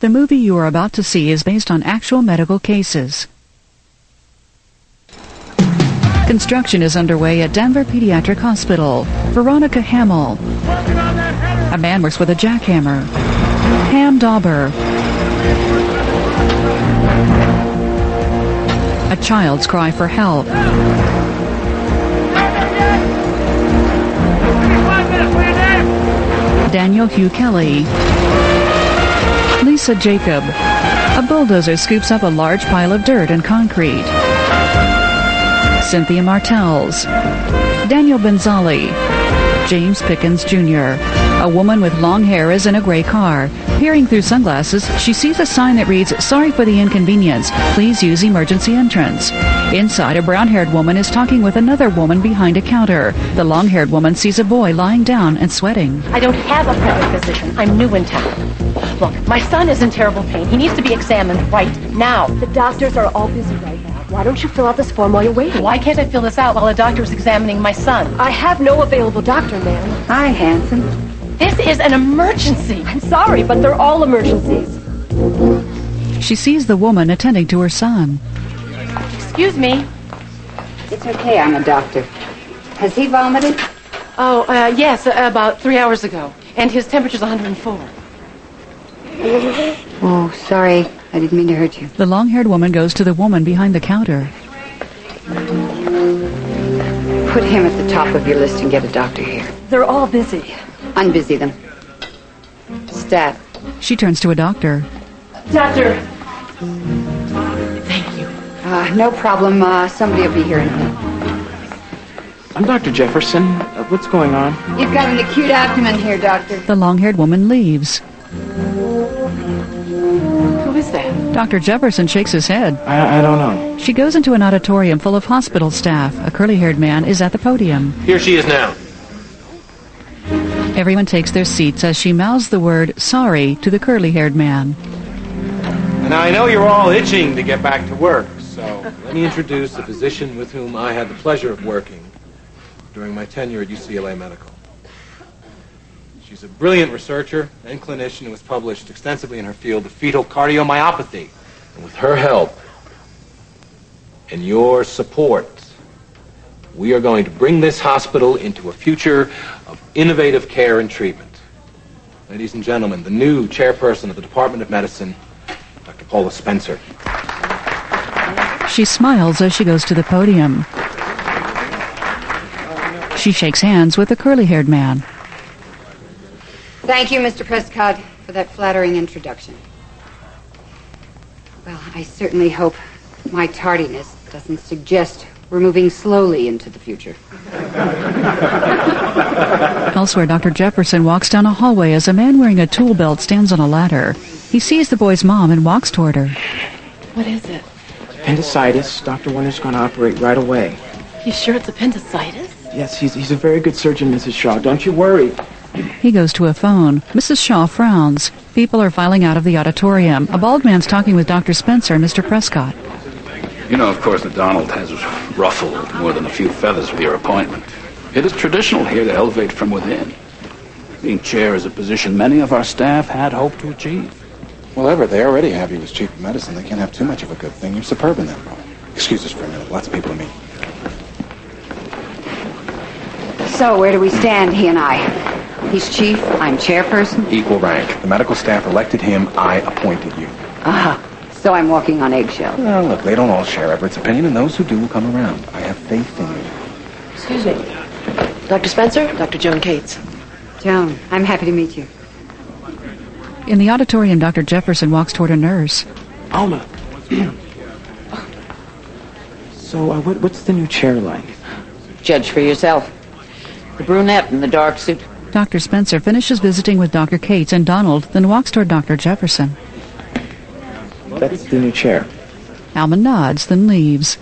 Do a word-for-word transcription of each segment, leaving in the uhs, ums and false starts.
The movie you are about to see is based on actual medical cases. Construction is underway at Denver Pediatric Hospital. Veronica Hamill. A man works with a jackhammer. Pam Dauber. A child's cry for help. Daniel Hugh Kelly. Lisa Jacob. A bulldozer scoops up a large pile of dirt and concrete. Cynthia Martels. Daniel Benzali. James Pickens Junior A woman with long hair is in a gray car. Peering through sunglasses, she sees a sign that reads, "Sorry for the inconvenience. Please use emergency entrance." Inside, a brown-haired woman is talking with another woman behind a counter. The long-haired woman sees a boy lying down and sweating. I don't have a private physician. I'm new in town. Look, my son is in terrible pain. He needs to be examined right now. The doctors are all busy right now. Why don't you fill out this form while you're waiting? Why can't I fill this out while a doctor is examining my son? I have no available doctor, ma'am. Hi, handsome. This is an emergency. I'm sorry, but they're all emergencies. She sees the woman attending to her son. Excuse me. It's okay, I'm a doctor. Has he vomited? Oh, uh, yes, uh, about three hours ago. And his temperature's one hundred four. Oh, sorry. I didn't mean to hurt you. The long-haired woman goes to the woman behind the counter. Put him at the top of your list and get a doctor here. They're all busy. Unbusy them. Stat. She turns to a doctor. Doctor. Thank you. Uh, no problem. Uh, somebody will be here in a minute. I'm Doctor Jefferson. Uh, what's going on? You've got an acute abdomen here, doctor. The long-haired woman leaves. Who is that? Doctor Jefferson shakes his head. I, I don't know. She goes into an auditorium full of hospital staff. A curly-haired man is at the podium. Here she is now. Everyone takes their seats as she mouths the word sorry to the curly-haired man. And I know you're all itching to get back to work, so let me introduce the physician with whom I had the pleasure of working during my tenure at U C L A Medical. She's a brilliant researcher and clinician who has published extensively in her field of fetal cardiomyopathy. And with her help and your support, we are going to bring this hospital into a future of innovative care and treatment. Ladies and gentlemen, the new chairperson of the Department of Medicine, Doctor Paula Spencer. She smiles as she goes to the podium. She shakes hands with the curly-haired man. Thank you, Mister Prescott, for that flattering introduction. Well, I certainly hope my tardiness doesn't suggest we're moving slowly into the future. Elsewhere, Doctor Jefferson walks down a hallway as a man wearing a tool belt stands on a ladder. He sees the boy's mom and walks toward her. What is it? Appendicitis. Doctor Warner's going to operate right away. You sure it's appendicitis? Yes, he's, he's a very good surgeon, Missus Shaw. Don't you worry. He goes to a phone. Missus Shaw frowns. People are filing out of the auditorium. A bald man's talking with Doctor Spencer and Mister Prescott. You know, of course, that Donald has ruffled more than a few feathers with your appointment. It is traditional here to elevate from within. Being chair is a position many of our staff had hoped to achieve. Well, Everett, they already have you as chief of medicine. They can't have too much of a good thing. You're superb in that role. Excuse us for a minute. Lots of people to meet. So, where do we stand, he and I? He's chief, I'm chairperson. Equal rank. The medical staff elected him. I appointed you. Ah, so I'm walking on eggshells. Well, look, they don't all share Everett's opinion, and those who do will come around. I have faith in you. Excuse me. Doctor Spencer? Doctor Joan Cates. Joan, I'm happy to meet you. In the auditorium, Doctor Jefferson walks toward a nurse. Alma. So, uh, what, what's the new chair like? Judge for yourself. The brunette in the dark suit. Doctor Spencer finishes visiting with Doctor Cates and Donald, then walks toward Doctor Jefferson. That's the new chair. Alma nods, then leaves.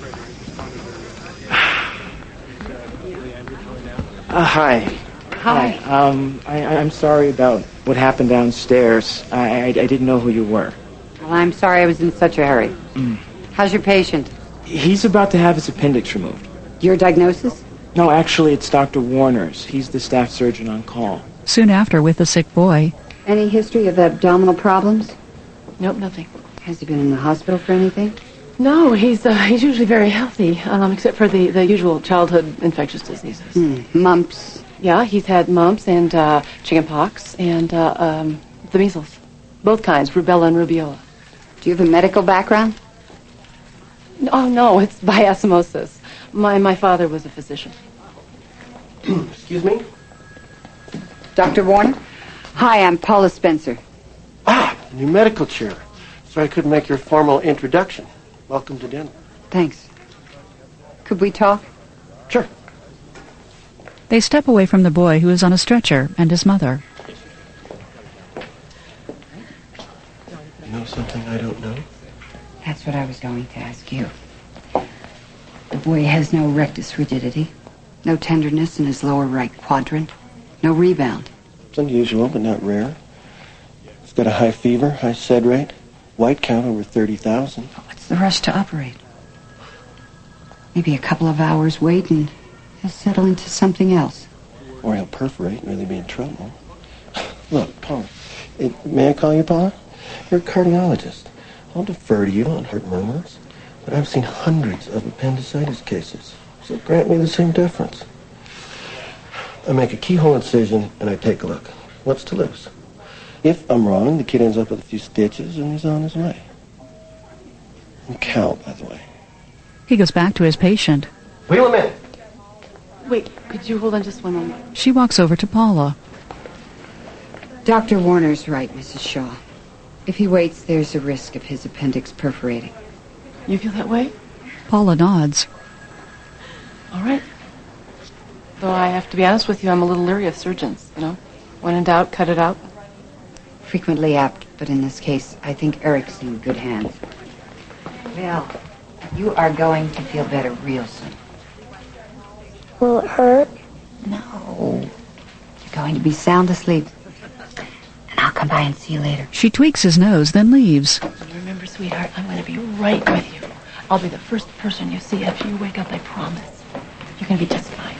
Uh, hi. Hi. Um, I, I'm sorry about what happened downstairs. I, I, I didn't know who you were. Well, I'm sorry I was in such a hurry. Mm. How's your patient? He's about to have his appendix removed. Your diagnosis? No, actually, it's Doctor Warner's. He's the staff surgeon on call. Soon after, with the sick boy. Any history of abdominal problems? Nope, nothing. Has he been in the hospital for anything? No, he's uh, he's usually very healthy, um, except for the, the usual childhood infectious diseases. Hmm. Mumps. Yeah, he's had mumps and uh, chickenpox and uh, um, the measles. Both kinds, rubella and rubeola. Do you have a medical background? Oh, no, it's by osmosis. My, my father was a physician. Excuse me? Doctor Warner? Hi, I'm Paula Spencer. Ah, new medical chair. Sorry I couldn't make your formal introduction. Welcome to dinner. Thanks. Could we talk? Sure. They step away from the boy who is on a stretcher and his mother. You know something I don't know? That's what I was going to ask you. The boy has no rectus rigidity, no tenderness in his lower right quadrant, no rebound. It's unusual, but not rare. He's got a high fever, high sed rate, white count over thirty thousand. What's the rush to operate? Maybe a couple of hours wait and he'll settle into something else. Or he'll perforate and really be in trouble. Look, Paula, eh, may I call you Paula? You're a cardiologist. I'll defer to you on heart murmurs, but I've seen hundreds of appendicitis cases, so grant me the same deference. I make a keyhole incision and I take a look. What's to lose? If I'm wrong, the kid ends up with a few stitches and he's on his way. And Cal, by the way. He goes back to his patient. Wheel him in. Wait, could you hold on just one moment? She walks over to Paula. Doctor Warner's right, Missus Shaw. If he waits, there's a risk of his appendix perforating. You feel that way? Paula nods. All right. Though I have to be honest with you, I'm a little leery of surgeons, you know. When in doubt, cut it out. Frequently apt, but in this case, I think Eric's in good hands. Well, you are going to feel better real soon. Will it hurt? No. You're going to be sound asleep. And I'll come by and see you later. She tweaks his nose, then leaves. Remember, sweetheart, I'm going to be right with you. I'll be the first person you see after you wake up, I promise. You're going to be just fine.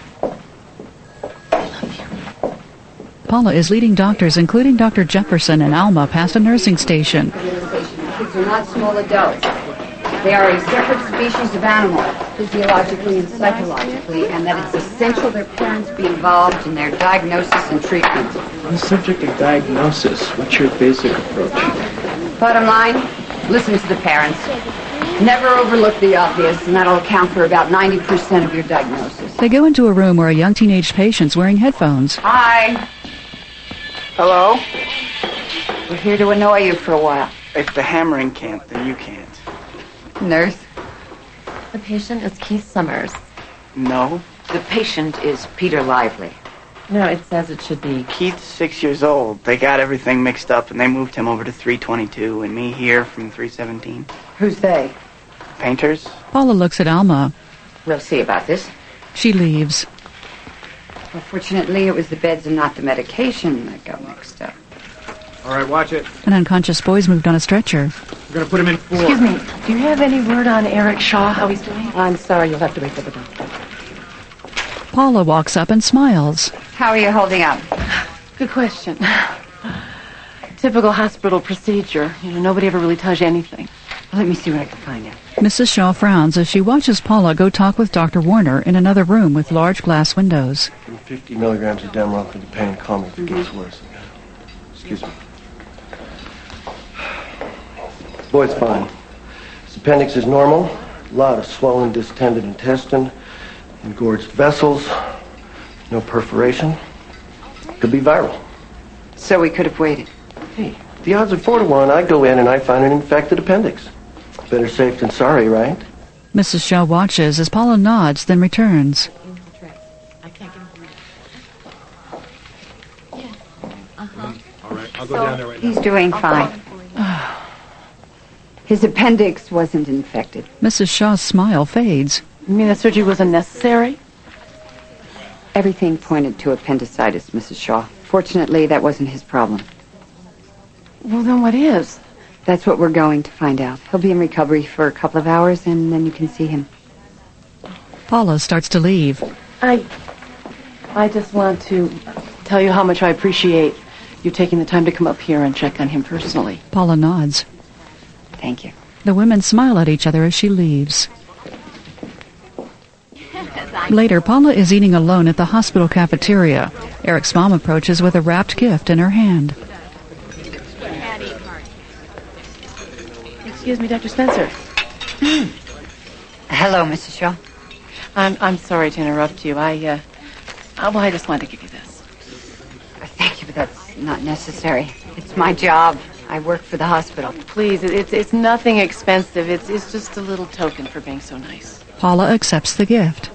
I love you. Paula is leading doctors, including Doctor Jefferson and Alma, past a nursing station. Kids are not small adults. They are a separate species of animal, physiologically and psychologically, and that it's essential their parents be involved in their diagnosis and treatment. On the subject of diagnosis, what's your basic approach? Bottom line, listen to the parents. Never overlook the obvious, and that'll account for about ninety percent of your diagnosis. They go into a room where a young teenage patient's wearing headphones. Hi. Hello? We're here to annoy you for a while. If the hammering can't, then you can't. Nurse? The patient is Keith Summers. No. The patient is Peter Lively. No, it says it should be. Keith's six years old. They got everything mixed up, and they moved him over to three twenty-two, and me here from three seventeen. Who's they? Painters? Paula looks at Alma. We'll see about this. She leaves. Well, fortunately, it was the beds and not the medication that got mixed up. All right, watch it. An unconscious boy's moved on a stretcher. We're going to put him in four. Excuse me, do you have any word on Eric Shaw, how he's doing? I'm sorry, you'll have to wait for the doctor. Paula walks up and smiles. How are you holding up? Good question. Typical hospital procedure. You know, nobody ever really tells you anything. Let me see what I can find out. Missus Shaw frowns as she watches Paula go talk with Doctor Warner in another room with large glass windows. fifty milligrams of Demerol for the pain. Call me if it gets worse. Excuse me. Boy's fine. His appendix is normal. A lot of swollen, distended intestine, engorged vessels, no perforation. Could be viral. So we could have waited. Hey, the odds are four to one. I go in and I find an infected appendix. Better safe than sorry, right? Missus Shaw watches as Paula nods, then returns. All right, I'll go down there right now. He's doing fine. His appendix wasn't infected. Missus Shaw's smile fades. You mean the surgery was unnecessary? Everything pointed to appendicitis, Missus Shaw. Fortunately, that wasn't his problem. Well, then what is? That's what we're going to find out. He'll be in recovery for a couple of hours, and then you can see him. Paula starts to leave. I... I just want to tell you how much I appreciate you taking the time to come up here and check on him personally. Paula nods. Thank you. The women smile at each other as she leaves. Later, Paula is eating alone at the hospital cafeteria. Eric's mom approaches with a wrapped gift in her hand. Excuse me, Doctor Spencer. Hello, Missus Shaw. I'm I'm sorry to interrupt you. I uh, uh, well, I just wanted to give you this. Thank you, but that's not necessary. It's my job. I work for the hospital. Please, it, it's it's nothing expensive. It's it's just a little token for being so nice. Paula accepts the gift.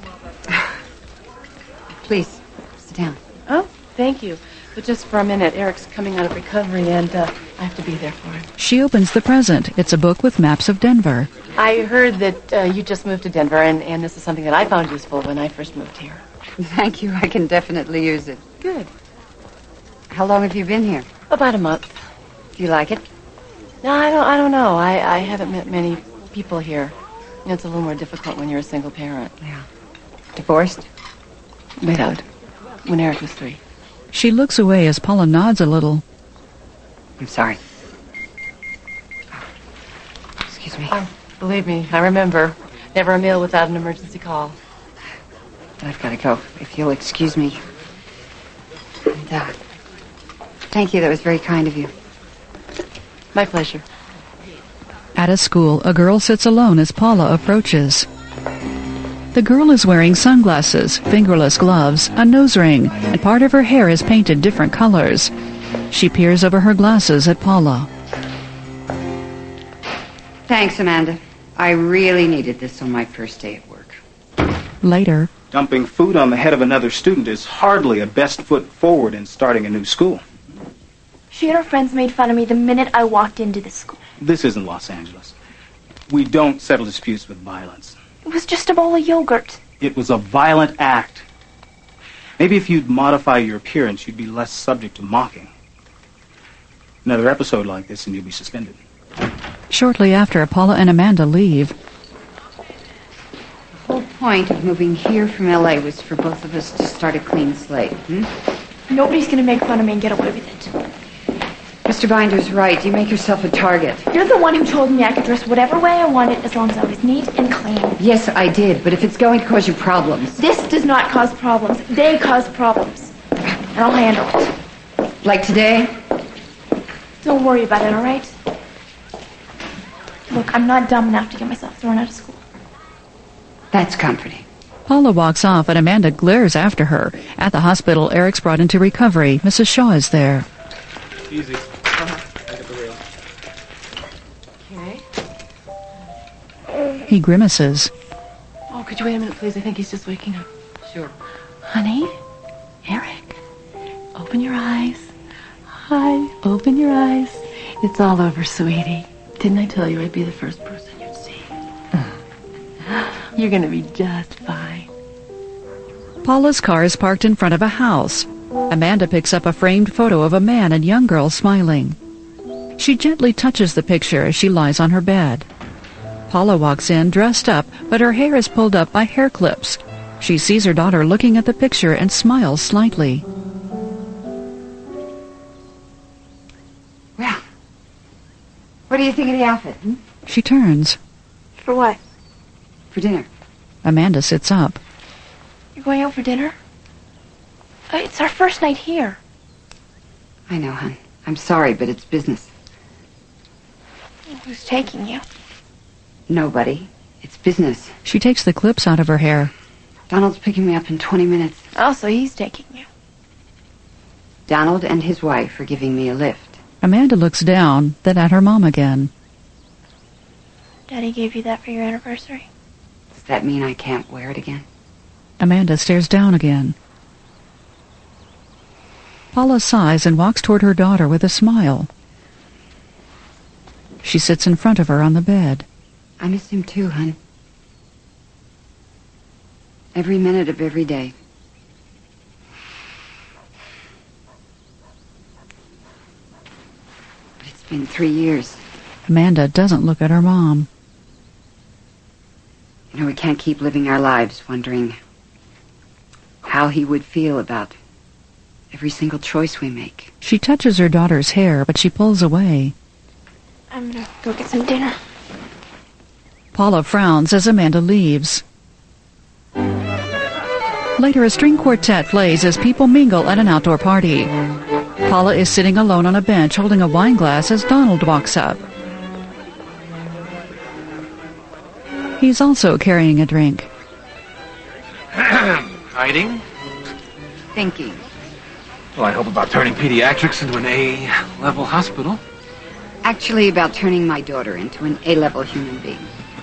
Please, sit down. Oh, thank you. But just for a minute, Eric's coming out of recovery, and uh, I have to be there for him. She opens the present. It's a book with maps of Denver. I heard that uh, you just moved to Denver, and, and this is something that I found useful when I first moved here. Thank you. I can definitely use it. Good. How long have you been here? About a month. Do you like it? No, I don't. I don't know. I, I haven't met many people here. It's a little more difficult when you're a single parent. Yeah. Divorced? Widowed. When Eric was three. She looks away as Paula nods a little. I'm sorry. Excuse me. Oh, believe me, I remember. Never a meal without an emergency call. I've got to go. If you'll excuse me. And, uh, thank you. That was very kind of you. My pleasure. At a school, a girl sits alone as Paula approaches. The girl is wearing sunglasses, fingerless gloves, a nose ring, and part of her hair is painted different colors. She peers over her glasses at Paula. Thanks, Amanda. I really needed this on my first day at work. Later. Dumping food on the head of another student is hardly a best foot forward in starting a new school. She and her friends made fun of me the minute I walked into the school. This isn't Los Angeles. We don't settle disputes with violence. It was just a bowl of yogurt. It was a violent act. Maybe if you'd modify your appearance, you'd be less subject to mocking. Another episode like this and you'll be suspended. Shortly after, Paula and Amanda leave. The whole point of moving here from L A was for both of us to start a clean slate. Hmm? Nobody's going to make fun of me and get away with it. Mister Binder's right. You make yourself a target. You're the one who told me I could dress whatever way I wanted as long as I was neat and clean. Yes, I did, but if it's going to cause you problems... This does not cause problems. They cause problems. And I'll handle it. Like today? Don't worry about it, all right? Look, I'm not dumb enough to get myself thrown out of school. That's comforting. Paula walks off, and Amanda glares after her. At the hospital, Eric's brought into recovery. Missus Shaw is there. Easy. Uh-huh. I get the rail. Okay. He grimaces. Oh, could you wait a minute, please? I think he's just waking up. Sure. Honey? Eric? Open your eyes. Hi. Open your eyes. It's all over, sweetie. Didn't I tell you I'd be the first person you'd see? You're gonna be just fine. Paula's car is parked in front of a house. Amanda picks up a framed photo of a man and young girl smiling. She gently touches the picture as she lies on her bed. Paula walks in dressed up, but her hair is pulled up by hair clips. She sees her daughter looking at the picture and smiles slightly. Well, what do you think of the outfit? Hmm? She turns. For what? For dinner. Amanda sits up. You're going out for dinner? Uh, it's our first night here. I know, hon. I'm sorry, but it's business. Who's taking you? Nobody. It's business. She takes the clips out of her hair. Donald's picking me up in twenty minutes. Oh, so he's taking you. Donald and his wife are giving me a lift. Amanda looks down, then at her mom again. Daddy gave you that for your anniversary? Does that mean I can't wear it again? Amanda stares down again. Paula sighs and walks toward her daughter with a smile. She sits in front of her on the bed. I miss him too, hon. Every minute of every day. But it's been three years. Amanda doesn't look at her mom. You know, we can't keep living our lives wondering how he would feel about every single choice we make. She touches her daughter's hair, but she pulls away. I'm gonna go get some dinner. Paula frowns as Amanda leaves. Later, a string quartet plays as people mingle at an outdoor party. Paula is sitting alone on a bench holding a wine glass as Donald walks up. He's also carrying a drink. Hiding? Thinking. Well, I hope about turning pediatrics into an A-level hospital. Actually, about turning my daughter into an A-level human being.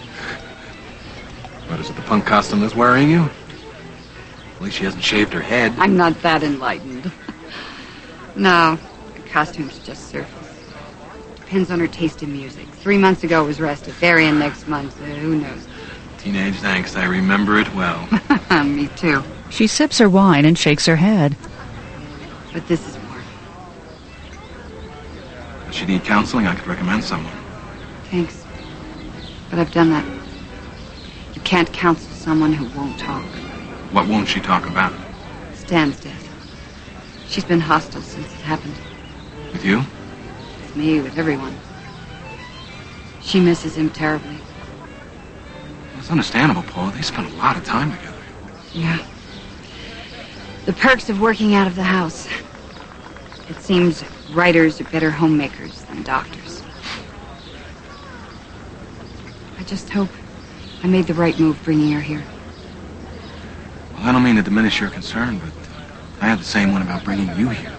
What is it, the punk costume that's worrying you? At least she hasn't shaved her head. I'm not that enlightened. No, the costume's just surface. Depends on her taste in music. Three months ago it was Rastafarian, next month, uh, who knows? Teenage angst, I remember it well. Me too. She sips her wine and shakes her head. But this is more. If she need counseling, I could recommend someone. Thanks. But I've done that. You can't counsel someone who won't talk. What won't she talk about? Stan's death. She's been hostile since it happened. With you? With me, with everyone. She misses him terribly. It's understandable, Paula. They spent a lot of time together. Yeah. The perks of working out of the house. It seems writers are better homemakers than doctors. I just hope I made the right move bringing her here. Well, I don't mean to diminish your concern, but I had the same one about bringing you here.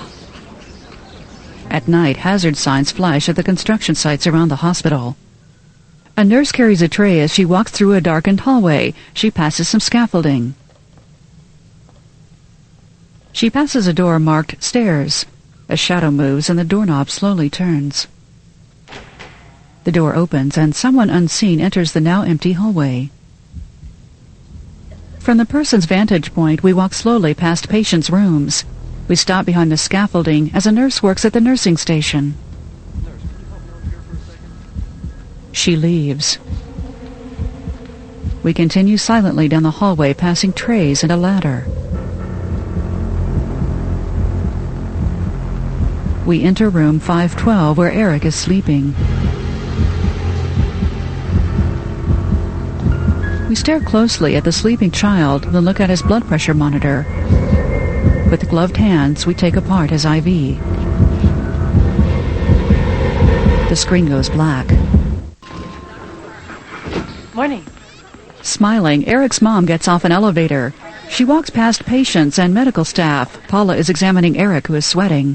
At night, hazard signs flash at the construction sites around the hospital. A nurse carries a tray as she walks through a darkened hallway. She passes some scaffolding. She passes a door marked stairs. A shadow moves and the doorknob slowly turns. The door opens and someone unseen enters the now empty hallway. From the person's vantage point, we walk slowly past patients' rooms. We stop behind the scaffolding as a nurse works at the nursing station. She leaves. We continue silently down the hallway, passing trays and a ladder. We enter room five twelve, where Eric is sleeping. We stare closely at the sleeping child, then look at his blood pressure monitor. With gloved hands, we take apart his I V. The screen goes black. Morning. Smiling, Eric's mom gets off an elevator. She walks past patients and medical staff. Paula is examining Eric, who is sweating.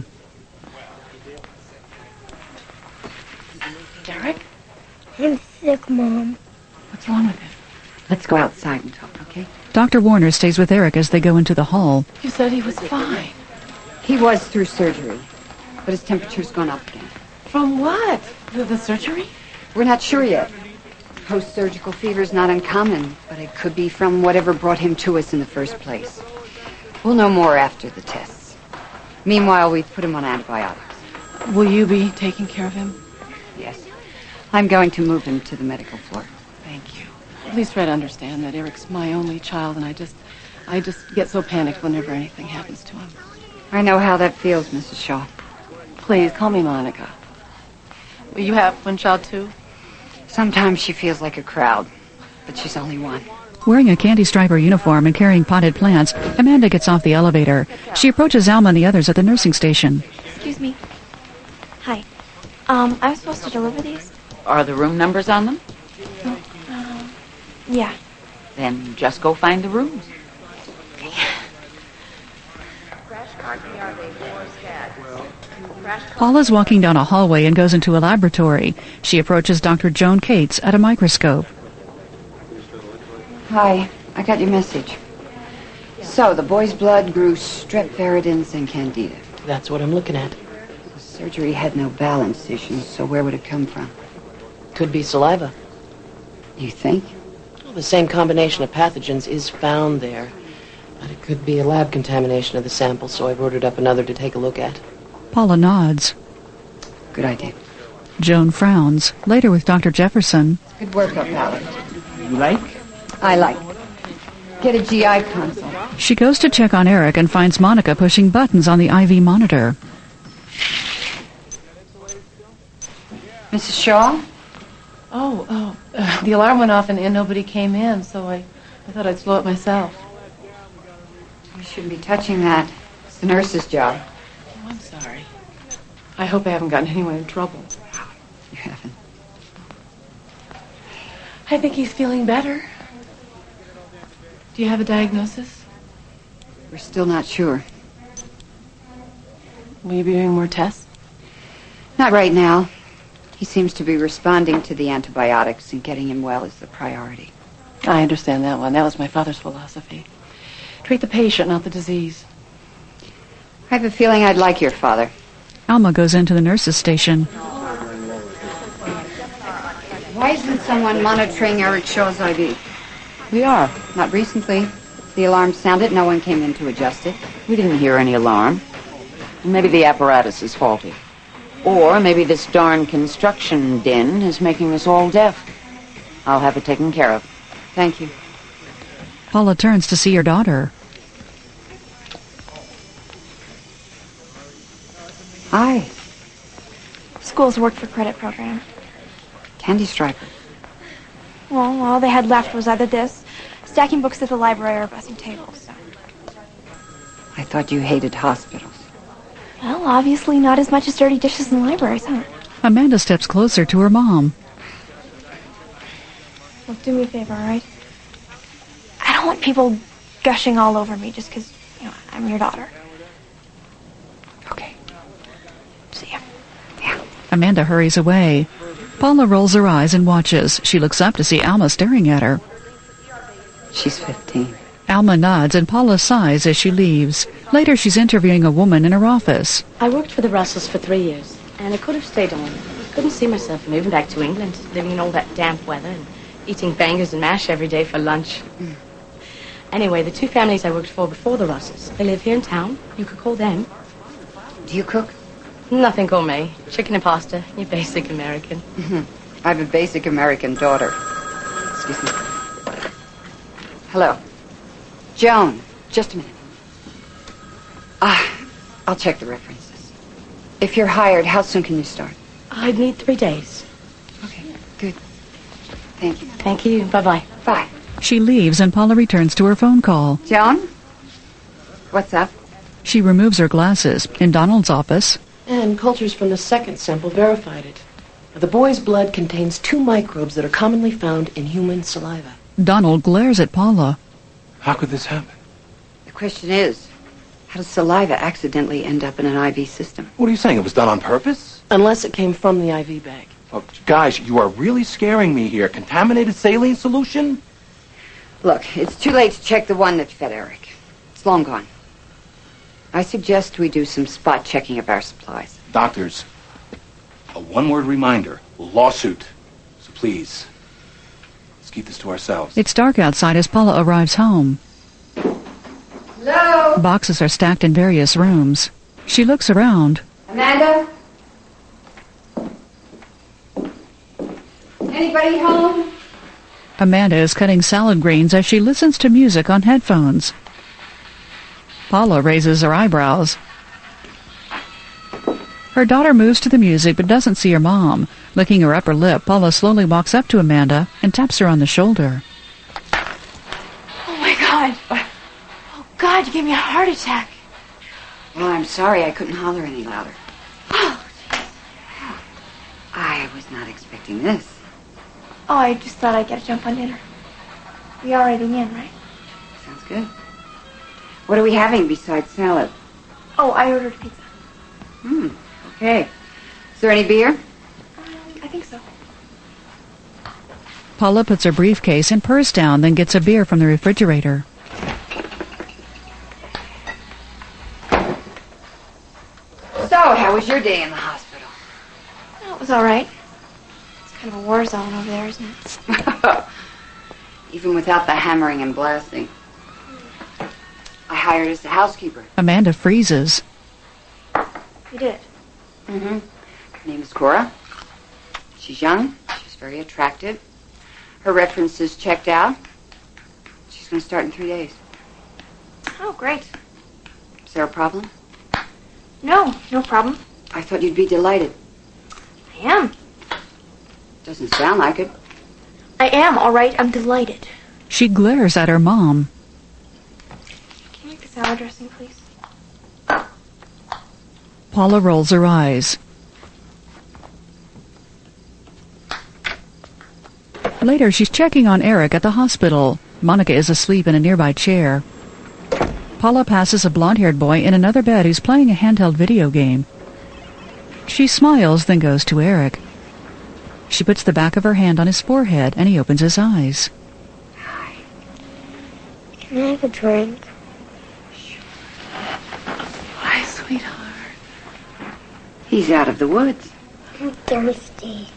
Derek? I'm sick, Mom. What's wrong with him? Let's go outside and talk, okay? Doctor Warner stays with Eric as they go into the hall. You said he was fine. He was through surgery, but his temperature's gone up again. From what? The, the surgery? We're not sure yet. Post-surgical fever's not uncommon, but it could be from whatever brought him to us in the first place. We'll know more after the tests. Meanwhile, we've put him on antibiotics. Will you be taking care of him? Yes. I'm going to move him to the medical floor. Thank you. Please try to understand that Eric's my only child, and I just, I just get so panicked whenever anything happens to him. I know how that feels, Missus Shaw. Please, call me Monica. Will you have one child, too? Sometimes she feels like a crowd, but she's only one. Wearing a candy striper uniform and carrying potted plants, Amanda gets off the elevator. She approaches Alma and the others at the nursing station. Excuse me. Hi. Um, I'm supposed to deliver these? Are the room numbers on them? Um, yeah. Then just go find the rooms. Paula's walking down a hallway and goes into a laboratory. She approaches Doctor Joan Cates at a microscope. Hi, I got your message. So, the boy's blood grew strep viridans and candida. That's what I'm looking at. The surgery had no bowel incisions, so where would it come from? Could be saliva. You think? Well, the same combination of pathogens is found there. But it could be a lab contamination of the sample, so I've ordered up another to take a look at. Paula nods. Good idea. Joan frowns. Later with Doctor Jefferson. Good workup, Alex. You like? I like. Get a G I consult. She goes to check on Eric and finds Monica pushing buttons on the I V monitor. Missus Shaw? Oh, oh. Uh, the alarm went off and, and nobody came in, so I, I thought I'd slow it myself. You shouldn't be touching that. It's the nurse's job. Oh, I'm sorry. I hope I haven't gotten anyone in trouble. You haven't. I think he's feeling better. Do you have a diagnosis? We're still not sure. Will you be doing more tests? Not right now. He seems to be responding to the antibiotics, and getting him well is the priority. I understand that one. That was my father's philosophy. Treat the patient, not the disease. I have a feeling I'd like your father. Alma goes into the nurse's station. Why isn't someone monitoring Eric Shaw's I V? We are. Not recently. The alarm sounded. No one came in to adjust it. We didn't hear any alarm. Maybe the apparatus is faulty. Or maybe this darn construction din is making us all deaf. I'll have it taken care of. Thank you. Paula turns to see her daughter. Hi. School's work for credit program. Candy striper. Well, all they had left was either this, stacking books at the library, or bussing tables. So. I thought you hated hospitals. Well, obviously not as much as dirty dishes in libraries, huh? Amanda steps closer to her mom. Look, do me a favor, all right? I don't want people gushing all over me just because, you know, I'm your daughter. Okay. See ya. Yeah. Amanda hurries away. Paula rolls her eyes and watches. She looks up to see Alma staring at her. She's fifteen. Alma nods and Paula sighs as she leaves. Later, she's interviewing a woman in her office. I worked for the Russells for three years, and I could have stayed on. Couldn't see myself moving back to England, living in all that damp weather and eating bangers and mash every day for lunch. Mm. Anyway, the two families I worked for before the Russells, they live here in town. You could call them. Do you cook? Nothing gourmet. Chicken and pasta. Your basic American. Mm-hmm. I have a basic American daughter. Excuse me. Hello. Joan, just a minute. Ah, I'll check the references. If you're hired, how soon can you start? I'd need three days. Okay, good. Thank you. Thank you. Bye-bye. Bye. She leaves and Paula returns to her phone call. Joan? What's up? She removes her glasses. In Donald's office. And cultures from the second sample verified it. The boy's blood contains two microbes that are commonly found in human saliva. Donald glares at Paula. How could this happen? The question is, how does saliva accidentally end up in an I V system? What are you saying? It was done on purpose? Unless it came from the I V bag. Oh, guys, you are really scaring me here. Contaminated saline solution? Look, it's too late to check the one that fed Eric. It's long gone. I suggest we do some spot checking of our supplies. Doctors, a one-word reminder, lawsuit. So please, let's keep this to ourselves. It's dark outside as Paula arrives home. Hello? Boxes are stacked in various rooms. She looks around. Amanda? Anybody home? Amanda is cutting salad greens as she listens to music on headphones. Paula raises her eyebrows. Her daughter moves to the music but doesn't see her mom. Licking her upper lip, Paula slowly walks up to Amanda and taps her on the shoulder. Oh, my God. Oh, God, you gave me a heart attack. Well, I'm sorry I couldn't holler any louder. Oh, I was not expecting this. oh, I just thought I'd get a jump on dinner. We are eating in, right? Sounds good. What are we having besides salad? Oh, I ordered pizza. Hmm, okay. Is there any beer? Um, I think so. Paula puts her briefcase and purse down, then gets a beer from the refrigerator. So, how was your day in the hospital? Oh, it was all right. It's kind of a war zone over there, isn't it? Even without the hammering and blasting. I hired as a housekeeper. Amanda freezes. You did? Mm-hmm. Her name is Cora. She's young. She's very attractive. Her references checked out. She's going to start in three days. Oh, great. Is there a problem? No, no problem. I thought you'd be delighted. I am. Doesn't sound like it. I am, all right. I'm delighted. She glares at her mom. Can you make the salad dressing, please? Paula rolls her eyes. Later, she's checking on Eric at the hospital. Monica is asleep in a nearby chair. Paula passes a blonde-haired boy in another bed who's playing a handheld video game. She smiles, then goes to Eric. She puts the back of her hand on his forehead, and he opens his eyes. Can I have a drink? Hi, sweetheart. He's out of the woods. I'm thirsty.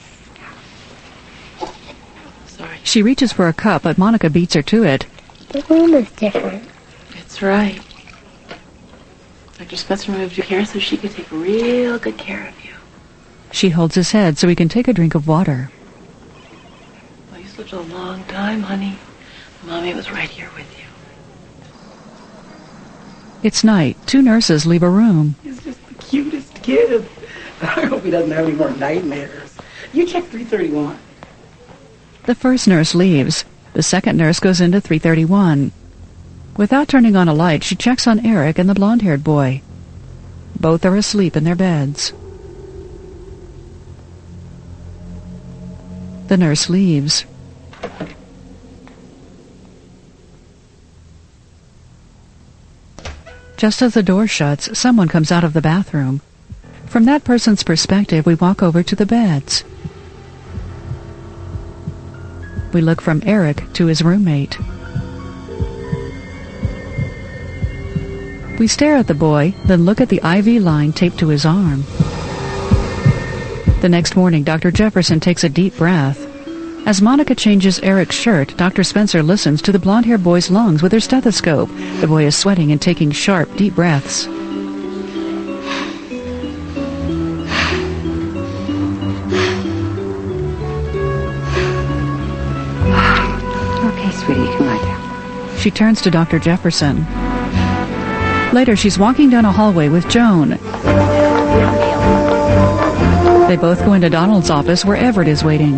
Sorry. She reaches for a cup, but Monica beats her to it. The room is different. That's right. Doctor Spencer moved you here so she could take real good care of you. She holds his head so he can take a drink of water. Well, you slept a long time, honey. Mommy was right here with you. It's night. Two nurses leave a room. He's just the cutest kid. I hope he doesn't have any more nightmares. You check three thirty-one. The first nurse leaves. The second nurse goes into three thirty-one. Without turning on a light, she checks on Eric and the blonde-haired boy. Both are asleep in their beds. The nurse leaves. Just as the door shuts, someone comes out of the bathroom. From that person's perspective, we walk over to the beds. We look from Eric to his roommate. We stare at the boy, then look at the I V line taped to his arm. The next morning, Doctor Jefferson takes a deep breath. As Monica changes Eric's shirt, Doctor Spencer listens to the blonde-haired boy's lungs with her stethoscope. The boy is sweating and taking sharp, deep breaths. Okay, sweetie, you can lie down. She turns to Doctor Jefferson. Later, she's walking down a hallway with Joan. They both go into Donald's office where Everett is waiting.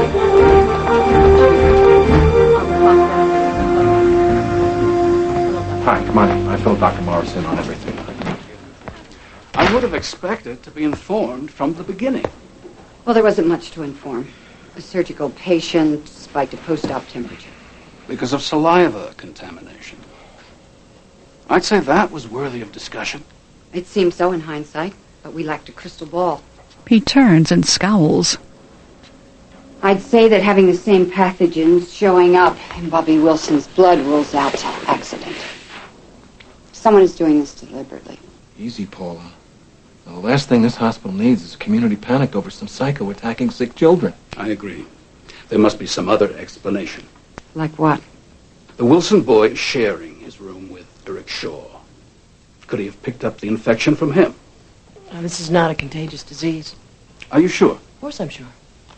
Hi, come on. I filled Doctor Morris in on everything. I would have expected to be informed from the beginning. Well, there wasn't much to inform. A surgical patient spiked a post-op temperature. Because of saliva contamination. I'd say that was worthy of discussion. It seemed so in hindsight, but we lacked a crystal ball. He turns and scowls. I'd say that having the same pathogens showing up in Bobby Wilson's blood rules out accident. Someone is doing this deliberately. Easy, Paula. Now, the last thing this hospital needs is a community panic over some psycho attacking sick children. I agree. There must be some other explanation. Like what? The Wilson boy is sharing his room with Eric Shaw. Could he have picked up the infection from him? Now, this is not a contagious disease. Are you sure? Of course I'm sure.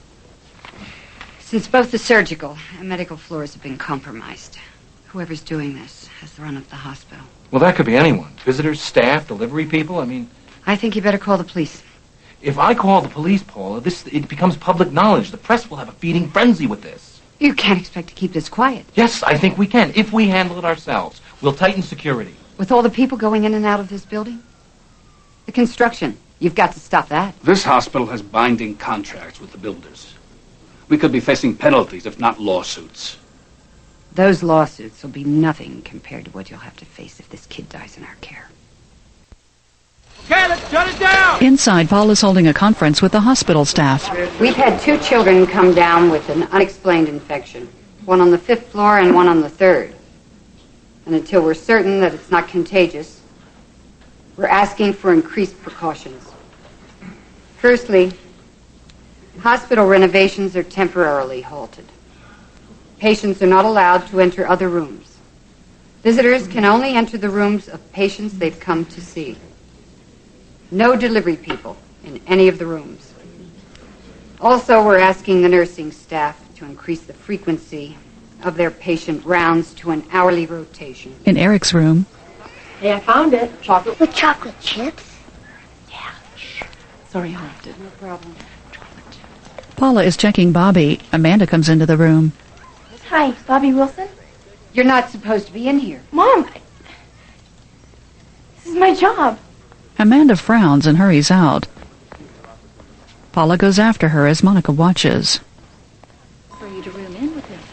Since both the surgical and medical floors have been compromised, whoever's doing this has the run of the hospital. Well, that could be anyone. Visitors, staff, delivery people. I mean... I think you better call the police. If I call the police, Paula, this it becomes public knowledge. The press will have a feeding frenzy with this. You can't expect to keep this quiet. Yes, I think we can, if we handle it ourselves. We'll tighten security. With all the people going in and out of this building? The construction. You've got to stop that. This hospital has binding contracts with the builders. We could be facing penalties, if not lawsuits. Those lawsuits will be nothing compared to what you'll have to face if this kid dies in our care. Okay, let's shut it down! Inside, Paul is holding a conference with the hospital staff. We've had two children come down with an unexplained infection. One on the fifth floor and one on the third. And until we're certain that it's not contagious, we're asking for increased precautions. Firstly, hospital renovations are temporarily halted. Patients are not allowed to enter other rooms. Visitors can only enter the rooms of patients they've come to see. No delivery people in any of the rooms. Also, we're asking the nursing staff to increase the frequency of their patient rounds to an hourly rotation. In Eric's room. Hey, I found it. Chocolate with chocolate chips? Sorry I left it. No problem. Paula is checking Bobby. Amanda comes into the room. Hi, Bobby Wilson. You're not supposed to be in here. Mom, I... this is my job. Amanda frowns and hurries out. Paula goes after her as Monica watches. For you to room in with him.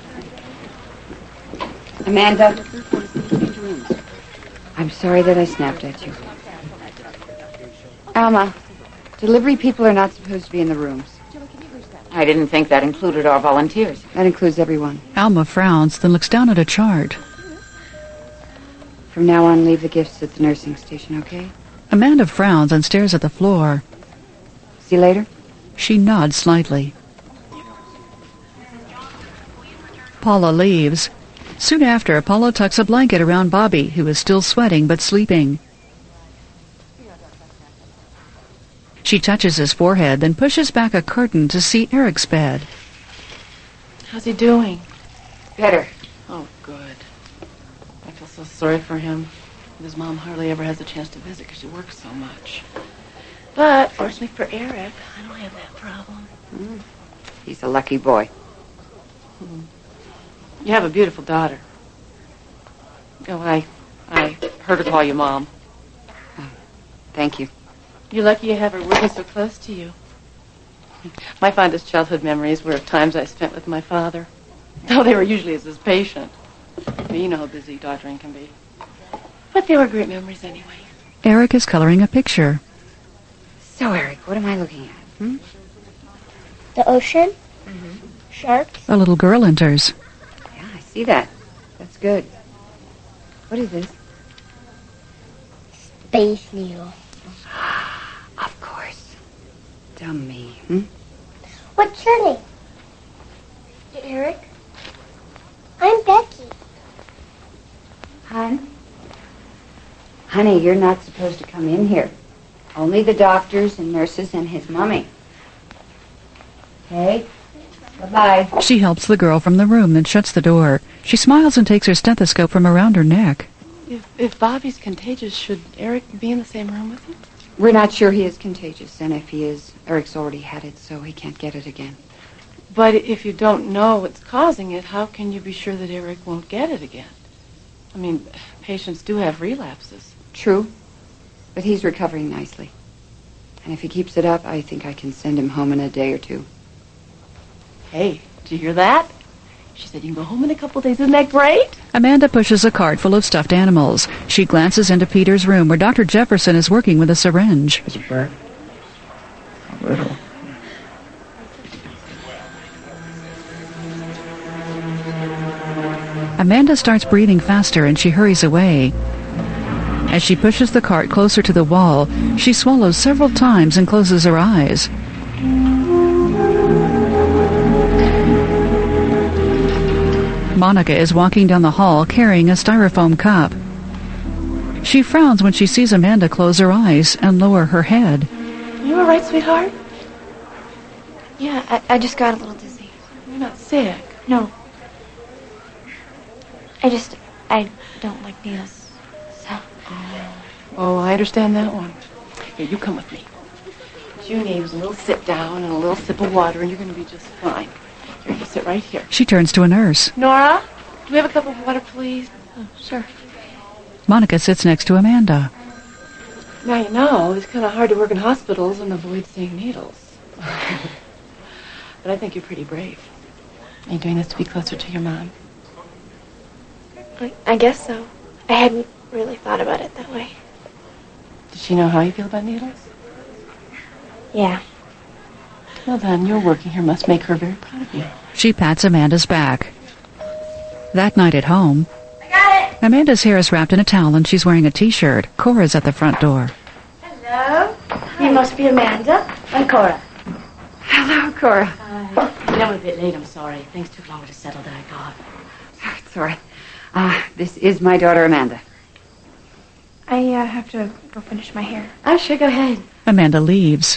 Amanda. I'm sorry that I snapped at you. Alma, delivery people are not supposed to be in the rooms. I didn't think that included our volunteers. That includes everyone. Alma frowns, then looks down at a chart. From now on, leave the gifts at the nursing station, okay? Amanda frowns and stares at the floor. See you later? She nods slightly. Paula leaves. Soon after, Paula tucks a blanket around Bobby, who is still sweating but sleeping. She touches his forehead, then pushes back a curtain to see Eric's bed. How's he doing? Better. Oh, good. I feel so sorry for him. His mom hardly ever has a chance to visit because she works so much. But, fortunately for Eric, I don't have that problem. Mm. He's a lucky boy. Hmm. You have a beautiful daughter. Oh, I, I heard her call you Mom. Oh, thank you. You're lucky you have her working so close to you. My fondest childhood memories were of times I spent with my father, though they were usually as his patient. I mean, you know how busy doctoring can be. But they were great memories anyway. Eric is coloring a picture. So, Eric, what am I looking at? Hmm? The ocean? Mm-hmm. Sharks? A little girl enters. Yeah, I see that. That's good. What is this? Space Needle. Of course. Dumb me, hmm? What's your name? Eric. I'm Becky. Hon? Honey, you're not supposed to come in here. Only the doctors and nurses and his mummy. Okay? Bye-bye. She helps the girl from the room, then shuts the door. She smiles and takes her stethoscope from around her neck. If, if Bobby's contagious, should Eric be in the same room with him? We're not sure he is contagious, and if he is, Eric's already had it, so he can't get it again. But if you don't know what's causing it, how can you be sure that Eric won't get it again? I mean, patients do have relapses. True, but he's recovering nicely. And if he keeps it up, I think I can send him home in a day or two. Hey, did you hear that? She said you can go home in a couple of days. Isn't that great? Amanda pushes a cart full of stuffed animals. She glances into Peter's room, where Doctor Jefferson is working with a syringe. Is it burnt? A little. Amanda starts breathing faster and she hurries away. As she pushes the cart closer to the wall, she swallows several times and closes her eyes. Monica is walking down the hall carrying a styrofoam cup. She frowns when she sees Amanda close her eyes and lower her head. You all right, sweetheart? Yeah, I, I just got a little dizzy. You're not sick. No. I just, I don't like needles. So. Oh, oh I understand that one. Here, you come with me. What you need is a little sit down and a little sip of water, and you're going to be just fine. Here, you sit right here. She turns to a nurse. Nora, do we have a cup of water, please? Oh, sure. Monica sits next to Amanda. Now, you know, it's kind of hard to work in hospitals and avoid seeing needles. But I think you're pretty brave. Are you doing this to be closer to your mom? I, I guess so. I hadn't really thought about it that way. Does she know how you feel about needles? Yeah. Well, then, your working here must make her very proud of you. She pats Amanda's back. That night at home, I got it! Amanda's hair is wrapped in a towel and she's wearing a t-shirt. Cora's at the front door. Hello? You must be Amanda. I'm Cora. Hello, Cora. Hi. I'm a bit late, I'm sorry. Things took longer to settle than I thought. It's all right. Uh, this is my daughter, Amanda. I uh, have to go finish my hair. Oh, sure, go ahead. Amanda leaves.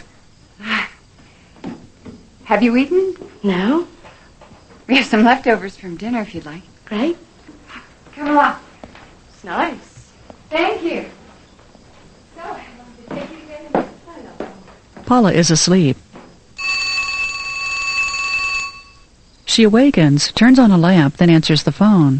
Have you eaten? No. We have some leftovers from dinner, if you'd like. Great. Come along. It's nice. Thank you. So, Paula is asleep. She awakens, turns on a lamp, then answers the phone.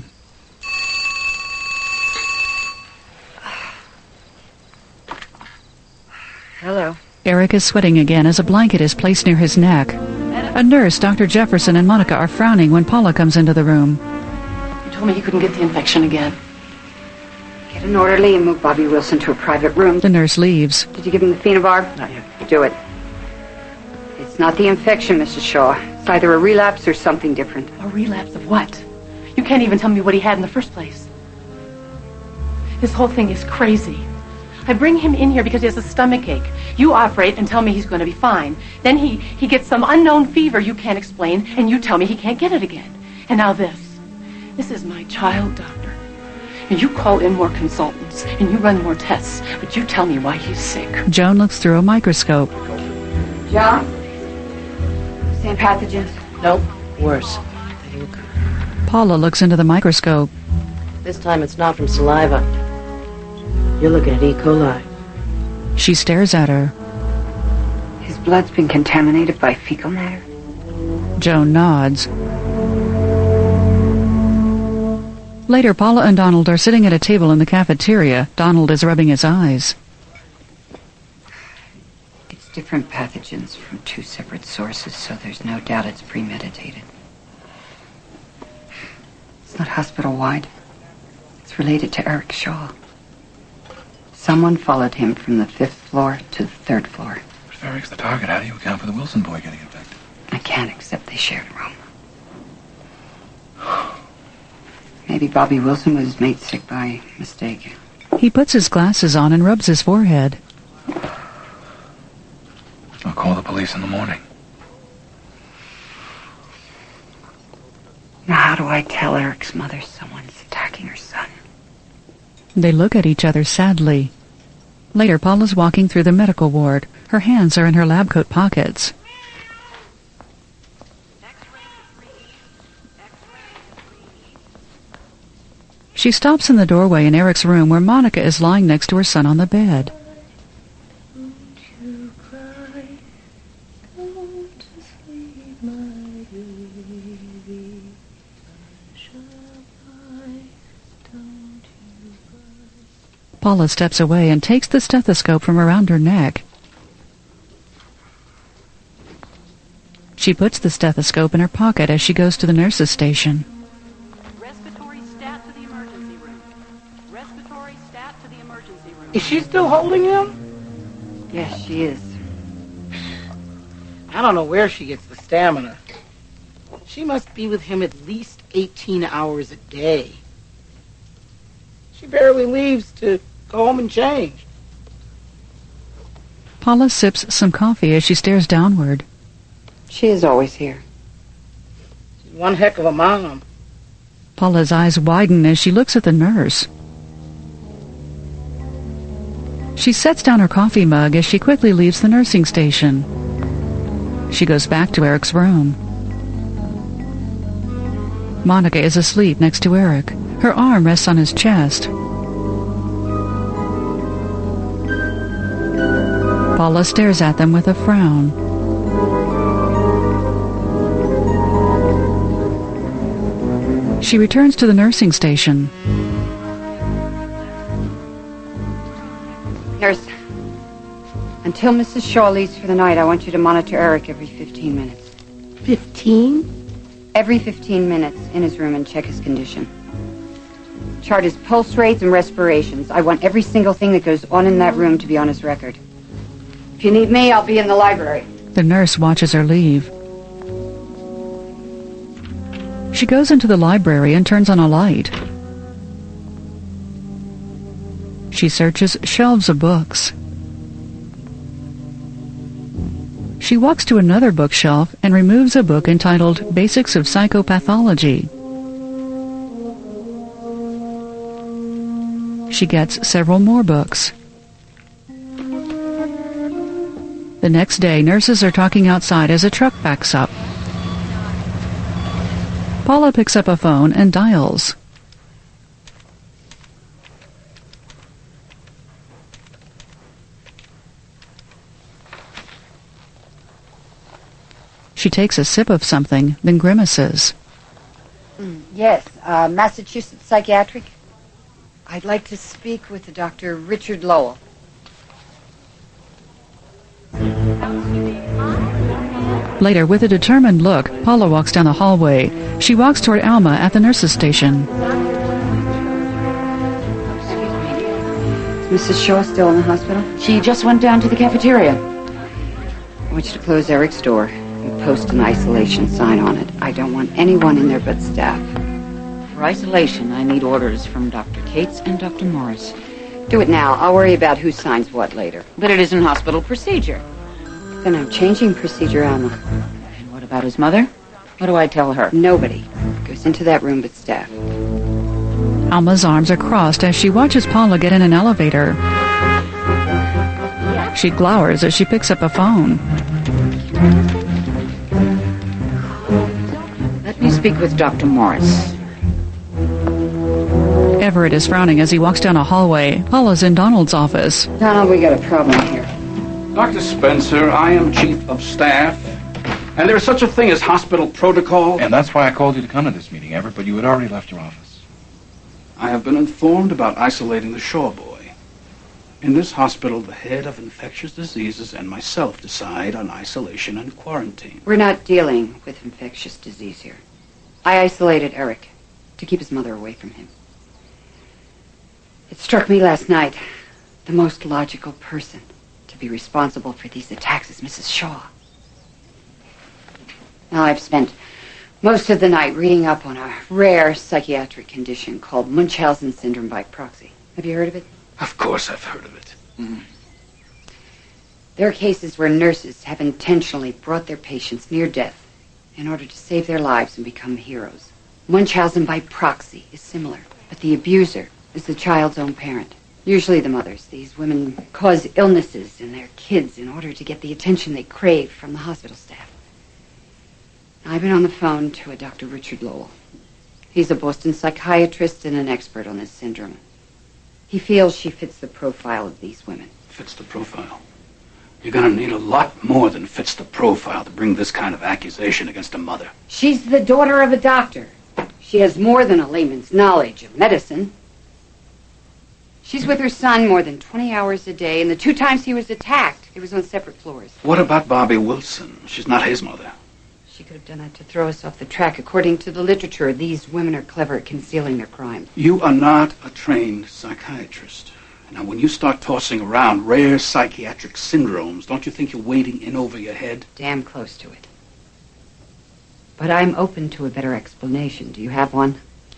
Hello. Eric is sweating again as a blanket is placed near his neck. A nurse, Doctor Jefferson, and Monica are frowning when Paula comes into the room. You told me he couldn't get the infection again. Get an orderly and move Bobby Wilson to a private room. The nurse leaves. Did you give him the phenobarb? Not yet. Do it. It's not the infection, Missus Shaw. It's either a relapse or something different. A relapse of what? You can't even tell me what he had in the first place. This whole thing is crazy. I bring him in here because he has a stomach ache. You operate and tell me he's going to be fine. Then he, he gets some unknown fever you can't explain, and you tell me he can't get it again. And now this. This is my child, doctor. And you call in more consultants, and you run more tests, but you tell me why he's sick. Joan looks through a microscope. John? Same pathogens? Nope. Worse. Paula looks into the microscope. This time it's not from saliva. You're looking at E. coli. She stares at her. His blood's been contaminated by fecal matter? Joan nods. Later, Paula and Donald are sitting at a table in the cafeteria. Donald is rubbing his eyes. It's different pathogens from two separate sources, so there's no doubt it's premeditated. It's not hospital-wide. It's related to Eric Shaw. Someone followed him from the fifth floor to the third floor. If Eric's the target, how do you account for the Wilson boy getting infected? I can't, except they shared a room. Maybe Bobby Wilson was made sick by mistake. He puts his glasses on and rubs his forehead. I'll call the police in the morning. Now, how do I tell Eric's mother someone's attacking her son? They look at each other sadly. Later, Paula's walking through the medical ward. Her hands are in her lab coat pockets. She stops in the doorway in Eric's room where Monica is lying next to her son on the bed. Paula steps away and takes the stethoscope from around her neck. She puts the stethoscope in her pocket as she goes to the nurse's station. Respiratory stat to the emergency room. Respiratory stat to the emergency room. Is she still holding him? Yes, she is. I don't know where she gets the stamina. She must be with him at least eighteen hours a day. She barely leaves to go home and change. Paula sips some coffee as she stares downward. She is always here. She's one heck of a mom. Paula's eyes widen as she looks at the nurse. She sets down her coffee mug as she quickly leaves the nursing station. She goes back to Eric's room. Monica is asleep next to Eric. Her arm rests on his chest. Paula stares at them with a frown. She returns to the nursing station. Nurse, until Missus Shaw leaves for the night, I want you to monitor Eric every fifteen minutes. Fifteen? Every fifteen minutes in his room and check his condition. Chart his pulse rates and respirations. I want every single thing that goes on in that room to be on his record. If you need me, I'll be in the library. The nurse watches her leave. She goes into the library and turns on a light. She searches shelves of books. She walks to another bookshelf and removes a book entitled Basics of Psychopathology. She gets several more books. The next day, nurses are talking outside as a truck backs up. Paula picks up a phone and dials. She takes a sip of something, then grimaces. Mm, yes, uh, Massachusetts Psychiatric. I'd like to speak with Doctor Richard Lowell. Later, with a determined look, Paula walks down the hallway. She walks toward Alma at the nurse's station. Is Missus Shaw still in the hospital? She just went down to the cafeteria. I want you to close Eric's door and post an isolation sign on it. I don't want anyone in there but staff. For isolation, I need orders from Doctor Cates and Doctor Morris. Do it now. I'll worry about who signs what later. But it isn't hospital procedure. Then I'm changing procedure, Alma. And what about his mother? What do I tell her? Nobody goes into that room but staff. Alma's arms are crossed as she watches Paula get in an elevator. She glowers as she picks up a phone. Let me speak with Doctor Morris. Everett is frowning as he walks down a hallway. Paula's in Donald's office. Donald, we got a problem here. Doctor Spencer, I am chief of staff, and there is such a thing as hospital protocol. And that's why I called you to come to this meeting, Everett, but you had already left your office. I have been informed about isolating the Shaw boy. In this hospital, the head of infectious diseases and myself decide on isolation and quarantine. We're not dealing with infectious disease here. I isolated Eric to keep his mother away from him. It struck me last night, the most logical person to be responsible for these attacks is Missus Shaw. Now, I've spent most of the night reading up on a rare psychiatric condition called Munchausen syndrome by proxy. Have you heard of it? Of course I've heard of it. Mm. There are cases where nurses have intentionally brought their patients near death in order to save their lives and become heroes. Munchausen by proxy is similar, but the abuser is the child's own parent. Usually the mothers. These women cause illnesses in their kids in order to get the attention they crave from the hospital staff. I've been on the phone to a Doctor Richard Lowell. He's a Boston psychiatrist and an expert on this syndrome. He feels she fits the profile of these women. Fits the profile? You're gonna need a lot more than fits the profile to bring this kind of accusation against a mother. She's the daughter of a doctor. She has more than a layman's knowledge of medicine. She's with her son more than twenty hours a day, and the two times he was attacked, it was on separate floors. What about Bobby Wilson? She's not his mother. She could have done that to throw us off the track. According to the literature, these women are clever at concealing their crimes. You are not a trained psychiatrist. Now, when you start tossing around rare psychiatric syndromes, don't you think you're wading in over your head? Damn close to it. But I'm open to a better explanation. Do you have one?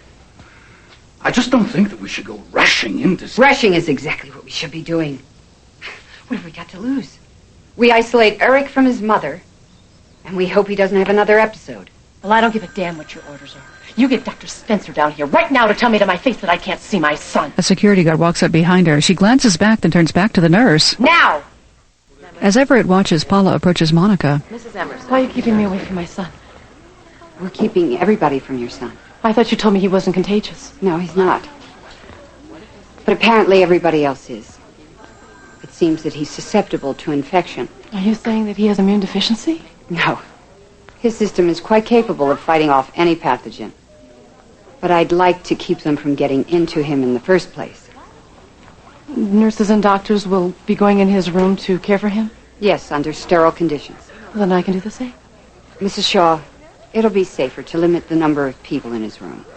I just don't think that we should go rushing into... Rushing is exactly what we should be doing. What have we got to lose? We isolate Eric from his mother, and we hope he doesn't have another episode. Well, I don't give a damn what your orders are. You get Doctor Spencer down here right now to tell me to my face that I can't see my son. A security guard walks up behind her. She glances back, then turns back to the nurse. Now! As Everett watches, Paula approaches Monica. Missus Emerson. Why are you keeping me away from my son? We're keeping everybody from your son. I thought you told me he wasn't contagious. No, he's not. But apparently everybody else is. It seems that he's susceptible to infection. Are you saying that he has immune deficiency? No. His system is quite capable of fighting off any pathogen. But I'd like to keep them from getting into him in the first place. Nurses and doctors will be going in his room to care for him? Yes, under sterile conditions. Well, then I can do the same. Missus Shaw, it'll be safer to limit the number of people in his room.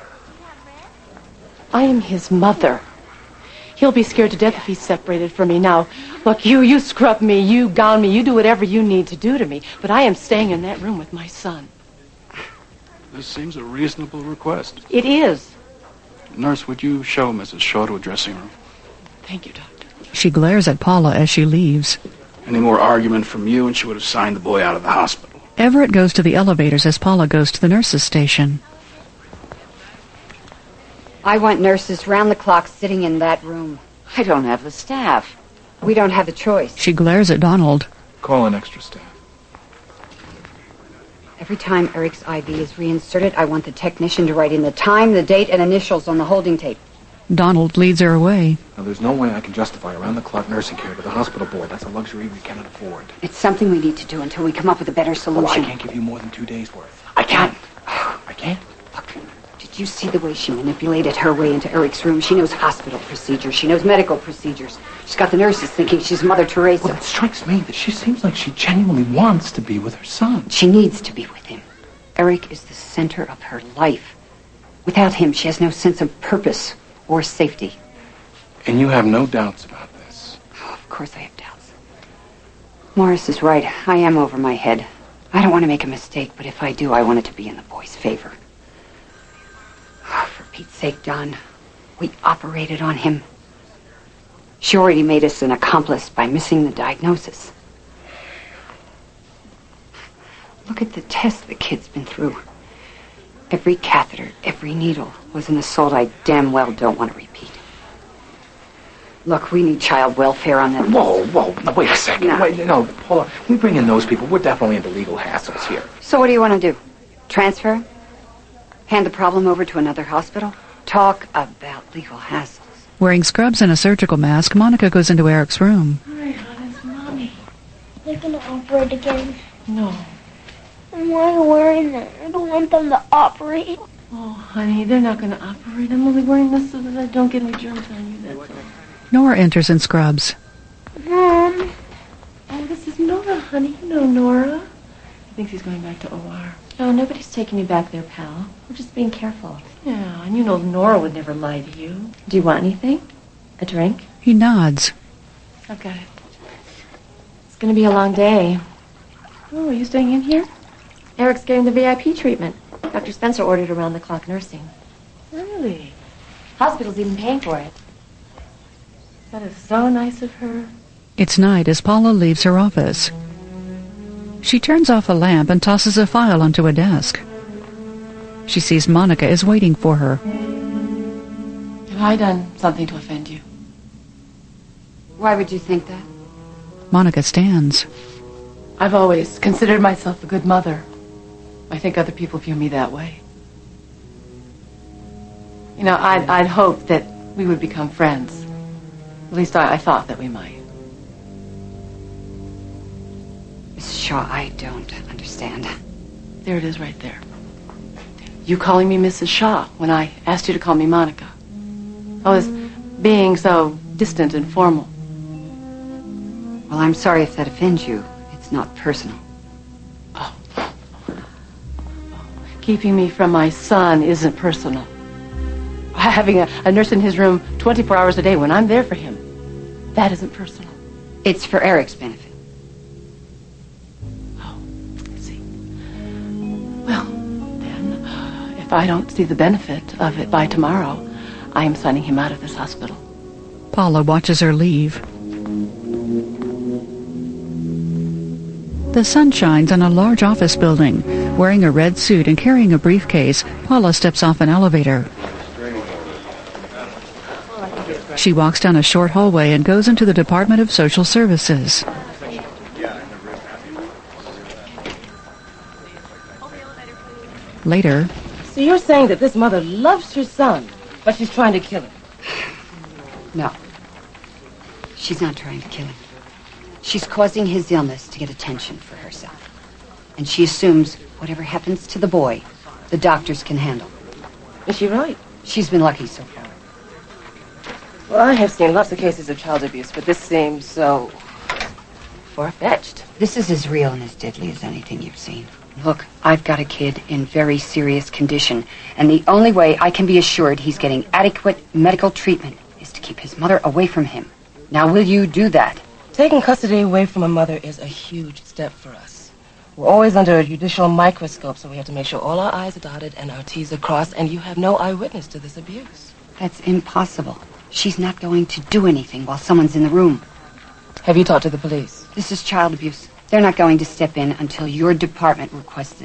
I am his mother. He'll be scared to death if he's separated from me. Now, look, you, you scrub me, you gown me, you do whatever you need to do to me, but I am staying in that room with my son. This seems a reasonable request. It is. Nurse, would you show Missus Shaw to a dressing room? Thank you, Doctor. She glares at Paula as she leaves. Any more argument from you and she would have signed the boy out of the hospital. Everett goes to the elevators as Paula goes to the nurse's station. I want nurses round the clock sitting in that room. I don't have the staff. We don't have a choice. She glares at Donald. Call in extra staff. Every time Eric's I V is reinserted, I want the technician to write in the time, the date, and initials on the holding tape. Donald leads her away. Now, there's no way I can justify around-the-clock nursing care to the hospital board. That's a luxury we cannot afford. It's something we need to do until we come up with a better Oh, solution. I can't give you more than two days' worth. I can't. I can't. Did you see the way she manipulated her way into Eric's room? She knows hospital procedures. She knows medical procedures. She's got the nurses thinking she's Mother Teresa. Well, it strikes me that she seems like she genuinely wants to be with her son. She needs to be with him. Eric is the center of her life. Without him, she has no sense of purpose or safety. And you have no doubts about this? Oh, of course I have doubts. Morris is right. I am over my head. I don't want to make a mistake, but if I do, I want it to be in the boy's favor. Oh, for Pete's sake, Don, we operated on him. She already made us an accomplice by missing the diagnosis. Look at the tests the kid's been through. Every catheter, every needle was an assault I damn well don't want to repeat. Look, we need child welfare on that. Whoa, whoa, no, wait a second. No. Wait, no, hold on. We bring in those people. We're definitely into legal hassles here. So what do you want to do? Transfer? Hand the problem over to another hospital? Talk about legal hassles. Wearing scrubs and a surgical mask, Monica goes into Eric's room. Hi, hon, it's Mommy. They're gonna operate again. No. And why are you wearing that? I don't want them to operate. Oh, honey, they're not going to operate. I'm only wearing this so that I don't get any germs on you, that's all. Nora enters in scrubs. Mom. Oh, this is Nora, honey. You know Nora. He thinks he's going back to O R. Oh, nobody's taking you back there, pal. We're just being careful. Yeah, and you know Nora would never lie to you. Do you want anything? A drink? He nods. I've got it. It's going to be a long day. Oh, are you staying in here? Eric's getting the V I P treatment. Doctor Spencer ordered around-the-clock nursing. Really? Hospital's even paying for it. That is so nice of her. It's night as Paula leaves her office. She turns off a lamp and tosses a file onto a desk. She sees Monica is waiting for her. Have I done something to offend you? Why would you think that? Monica stands. I've always considered myself a good mother. I think other people view me that way. You know, I'd, I'd hoped that we would become friends. At least I, I thought that we might. Missus Shaw, I don't understand. There it is right there. You calling me Missus Shaw when I asked you to call me Monica. I was being so distant and formal. Well, I'm sorry if that offends you. It's not personal. Oh. Keeping me from my son isn't personal. Having a, a nurse in his room twenty-four hours a day when I'm there for him, that isn't personal. It's for Eric's benefit. Oh, I see. Well, then, uh, if I don't see the benefit of it by tomorrow, I am signing him out of this hospital. Paula watches her leave. The sun shines on a large office building. Wearing a red suit and carrying a briefcase, Paula steps off an elevator. She walks down a short hallway and goes into the Department of Social Services. Later, So you're saying that this mother loves her son, but she's trying to kill him? No. She's not trying to kill him. She's causing his illness to get attention for herself. And she assumes whatever happens to the boy, the doctors can handle. Is she right? She's been lucky so far. Well, I have seen lots of cases of child abuse, but this seems so far-fetched. This is as real and as deadly as anything you've seen. Look, I've got a kid in very serious condition, and the only way I can be assured he's getting adequate medical treatment is to keep his mother away from him. Now, will you do that? Taking custody away from a mother is a huge step for us. We're always under a judicial microscope, so we have to make sure all our I's are dotted and our T's are crossed, and you have no eyewitness to this abuse. That's impossible. She's not going to do anything while someone's in the room. Have you talked to the police? This is child abuse. They're not going to step in until your department requests it.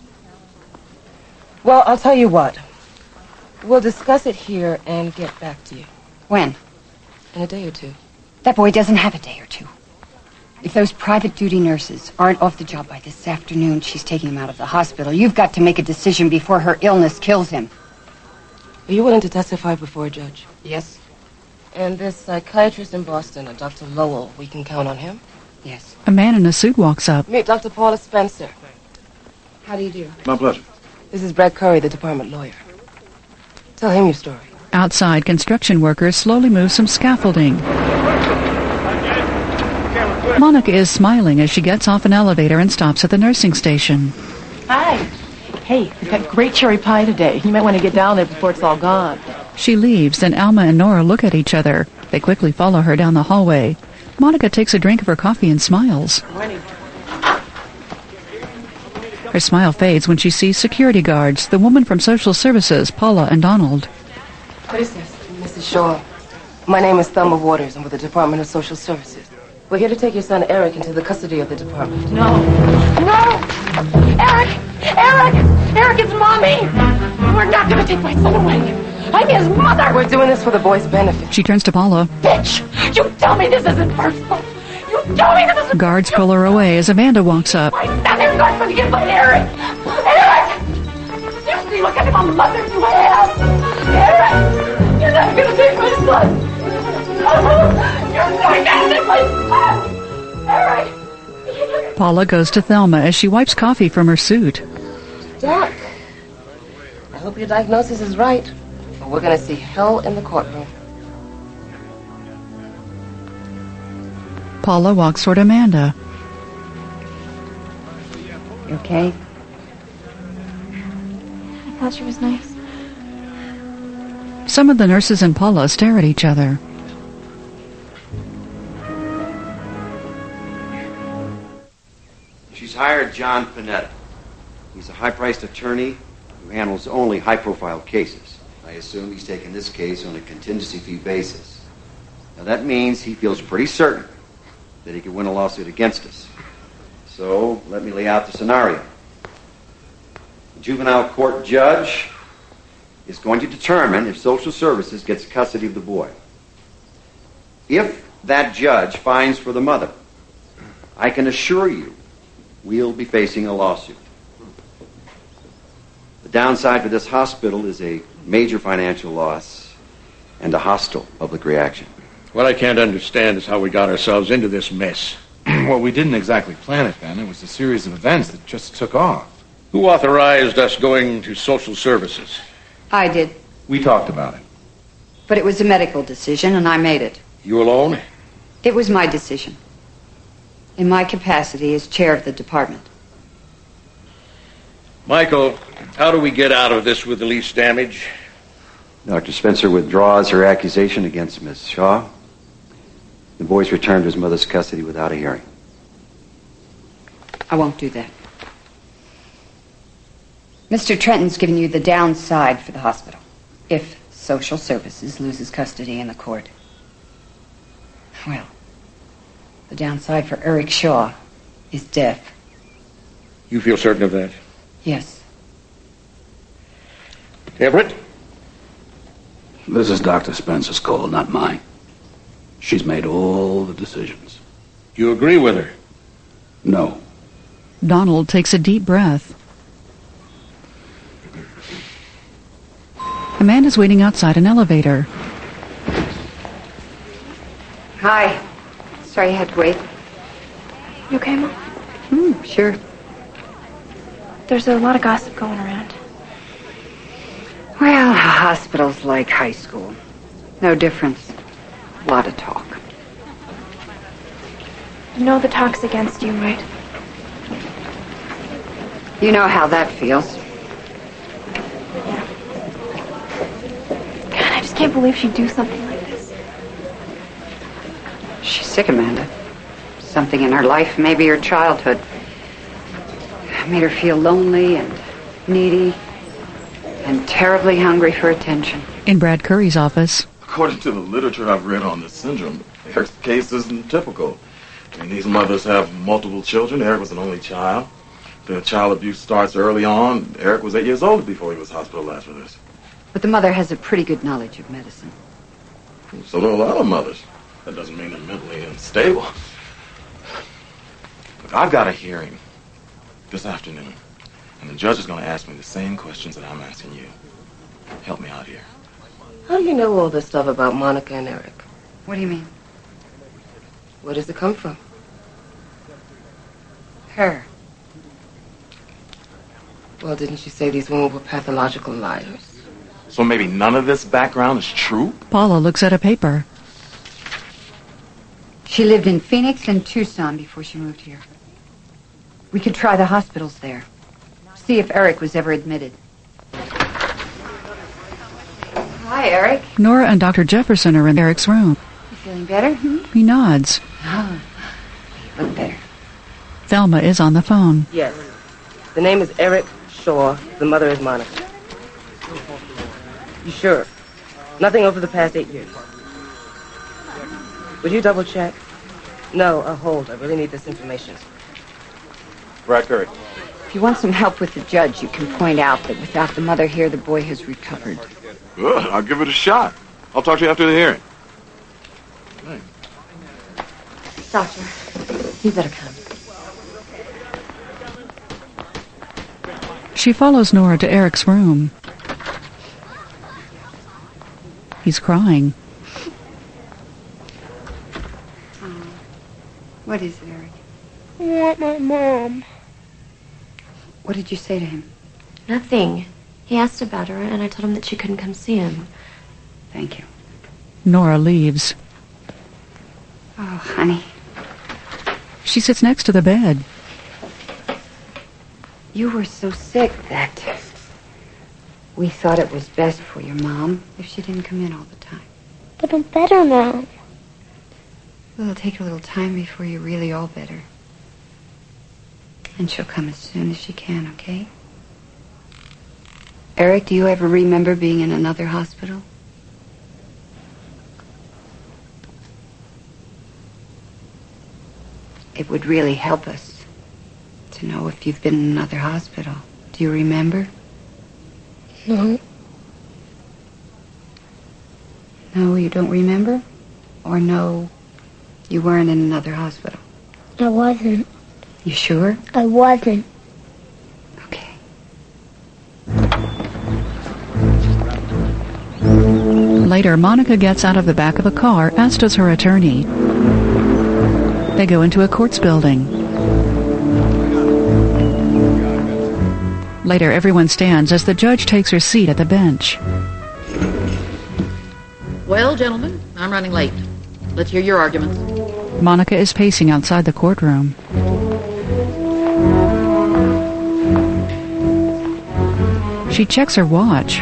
Well, I'll tell you what. We'll discuss it here and get back to you. When? In a day or two. That boy doesn't have a day or two. If those private duty nurses aren't off the job by this afternoon, she's taking him out of the hospital. You've got to make a decision before her illness kills him. Are you willing to testify before a judge? Yes. And this psychiatrist in Boston, a Doctor Lowell, we can count on him? Yes. A man in a suit walks up. Meet Doctor Paula Spencer. How do you do? My pleasure. This is Brad Curry, the department lawyer. Tell him your story. Outside, construction workers slowly move some scaffolding. Monica is smiling as she gets off an elevator and stops at the nursing station. Hi. Hey, we've got great cherry pie today. You might want to get down there before it's all gone. She leaves, and Alma and Nora look at each other. They quickly follow her down the hallway. Monica takes a drink of her coffee and smiles. Morning. Her smile fades when she sees security guards, the woman from social services, Paula and Donald. What is this? Missus Shaw. My name is Thelma Waters. I'm with the Department of Social Services. We're here to take your son Eric into the custody of the department. No. No! Eric! Eric! Eric, it's Mommy! We're not gonna take my son away! I'm his mother! We're doing this for the boy's benefit. She turns to Paula. Bitch! You tell me this isn't personal! You tell me this isn't... Guards pull her away as Amanda walks up. My son is not gonna get my Eric! Eric! You see what kind of a mother you have! Eric! You're not gonna take my son! You're not gonna take my son! Eric! Paula goes to Thelma as she wipes coffee from her suit. Doc, I hope your diagnosis is right. But we're going to see hell in the courtroom. Paula walks toward Amanda. You okay? I thought she was nice. Some of the nurses and Paula stare at each other. She's hired John Panetta. He's a high-priced attorney who handles only high-profile cases. I assume he's taken this case on a contingency fee basis. Now that means he feels pretty certain that he could win a lawsuit against us. So let me lay out the scenario. The juvenile court judge is going to determine if social services gets custody of the boy. If that judge finds for the mother, I can assure you we'll be facing a lawsuit. The downside for this hospital is a major financial loss and a hostile public reaction. What I can't understand is how we got ourselves into this mess. Well, we didn't exactly plan it, Ben. It was a series of events that just took off. Who authorized us going to social services? I did. We talked about it. But it was a medical decision, and I made it. You alone? It was my decision. In my capacity as chair of the department. Michael, how do we get out of this with the least damage? Doctor Spencer withdraws her accusation against Miss Shaw. The boy's returned to his mother's custody without a hearing. I won't do that. Mister Trenton's given you the downside for the hospital. If social services loses custody in the court. Well, the downside for Eric Shaw is death. You feel certain of that? Yes. Everett? This is Doctor Spencer's call, not mine. She's made all the decisions. You agree with her? No. Donald takes a deep breath. Amanda's waiting outside an elevator. Hi. Sorry you had to wait. You okay, Mom? Hmm, sure. There's a lot of gossip going around. Well, a hospital's like high school. No difference. A lot of talk. You know the talk's against you, right? You know how that feels. God, I just can't believe she'd do something like this. She's sick, Amanda. Something in her life, maybe her childhood, made her feel lonely and needy and terribly hungry for attention. In Brad Curry's office. According to the literature I've read on this syndrome, Eric's case isn't typical. I mean, these mothers have multiple children. Eric was an only child. The child abuse starts early on. Eric was eight years old before he was hospitalized for this. But the mother has a pretty good knowledge of medicine. So do a lot of mothers. That doesn't mean they're mentally unstable. Look, I've got a hearing this afternoon, and the judge is going to ask me the same questions that I'm asking you. Help me out here. How do you know all this stuff about Monica and Eric? What do you mean? Where does it come from? Her. Well, didn't you say these women were pathological liars? So maybe none of this background is true? Paula looks at a paper. She lived in Phoenix and Tucson before she moved here. We could try the hospitals there. See if Eric was ever admitted. Hi, Eric. Nora and Doctor Jefferson are in Eric's room. You feeling better? Hmm? He nods. Oh, you look better. Thelma is on the phone. Yes. The name is Eric Shaw. The mother is Monica. You sure? Nothing over the past eight years. Would you double check? No, uh, hold. I really need this information. Brad Curry. If you want some help with the judge, you can point out that without the mother here, the boy has recovered. Good. I'll give it a shot. I'll talk to you after the hearing. Thanks. Doctor, you better come. She follows Nora to Eric's room. He's crying. Oh. What is it, Eric? I want my mom. What did you say to him? Nothing. He asked about her, and I told him that she couldn't come see him. Thank you. Nora leaves. Oh, honey. She sits next to the bed. You were so sick that we thought it was best for your mom if she didn't come in all the time. But I'm better now. Well, it'll take a little time before you're really all better. And she'll come as soon as she can, okay? Eric, do you ever remember being in another hospital? It would really help us to know if you've been in another hospital. Do you remember? No. No, you don't remember? Or no, you weren't in another hospital? I wasn't. You sure? I wasn't. Okay. Later, Monica gets out of the back of a car, as does her attorney. They go into a courts building. Later, everyone stands as the judge takes her seat at the bench. Well, gentlemen, I'm running late. Let's hear your arguments. Monica is pacing outside the courtroom. She checks her watch.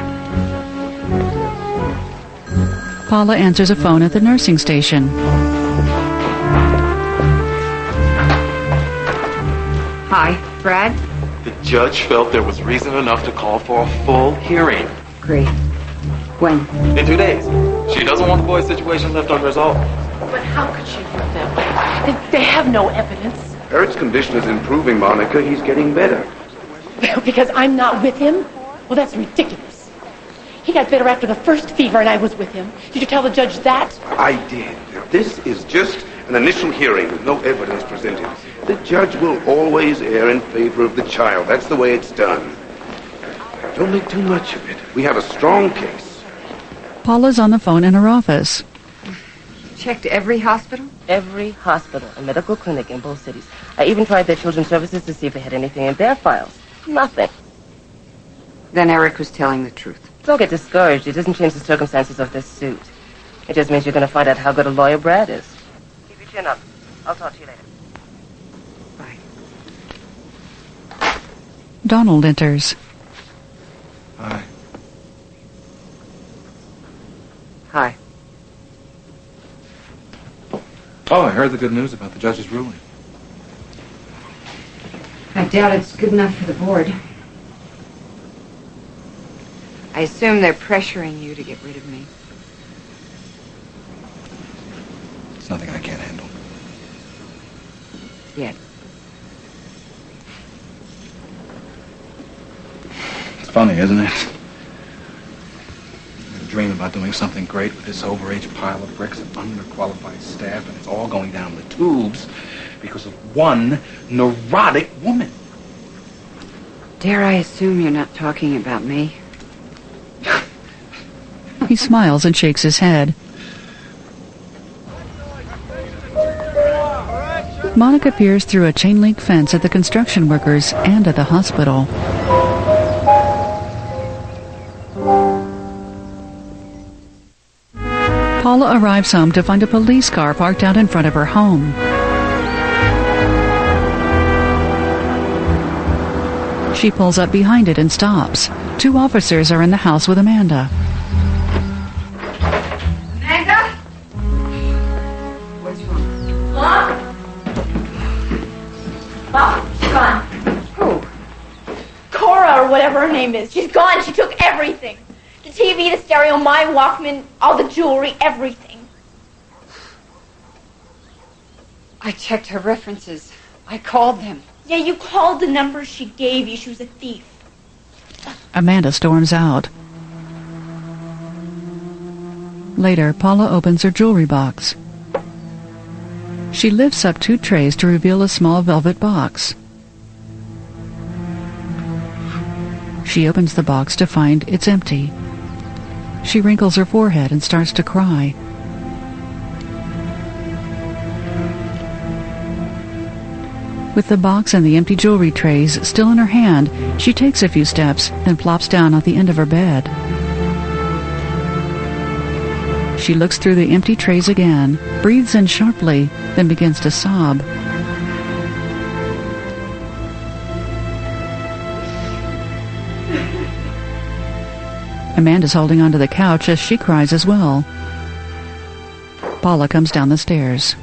Paula answers a phone at the nursing station. Hi, Brad? The judge felt there was reason enough to call for a full hearing. Great. When? In two days. She doesn't want the boy's situation left unresolved. But how could she feel that way? They, they have no evidence. Eric's condition is improving, Monica. He's getting better. Because I'm not with him? Well, that's ridiculous. He got better after the first fever and I was with him. Did you tell the judge that? I did. This is just an initial hearing with no evidence presented. The judge will always err in favor of the child. That's the way it's done. Don't make too much of it. We have a strong case. Paula's on the phone in her office. Checked every hospital? Every hospital and medical clinic in both cities. I even tried their children's services to see if they had anything in their files. Nothing. Then Eric was telling the truth. Don't get discouraged. It doesn't change the circumstances of this suit. It just means you're going to find out how good a lawyer Brad is. Keep your chin up. I'll talk to you later. Bye. Donald enters. Hi. Hi. Oh, I heard the good news about the judge's ruling. I doubt it's good enough for the board. I assume they're pressuring you to get rid of me. It's nothing I can't handle. Yet. It's funny, isn't it? I dream about doing something great with this overage pile of bricks and underqualified staff, and it's all going down the tubes because of one neurotic woman. Dare I assume you're not talking about me? He smiles and shakes his head. Monica peers through a chain-link fence at the construction workers and at the hospital. Paula arrives home to find a police car parked out in front of her home. She pulls up behind it and stops. Two officers are in the house with Amanda. Amanda? What's wrong? Mom? Mom, she's gone. Who? Cora, or whatever her name is. She's gone. She took everything. The T V, the stereo, my Walkman, all the jewelry, everything. I checked her references. I called them. Yeah, you called the number she gave you. She was a thief. Amanda storms out. Later, Paula opens her jewelry box. She lifts up two trays to reveal a small velvet box. She opens the box to find it's empty. She wrinkles her forehead and starts to cry. With the box and the empty jewelry trays still in her hand, she takes a few steps, then plops down at the end of her bed. She looks through the empty trays again, breathes in sharply, then begins to sob. Amanda's holding onto the couch as she cries as well. Paula comes down the stairs.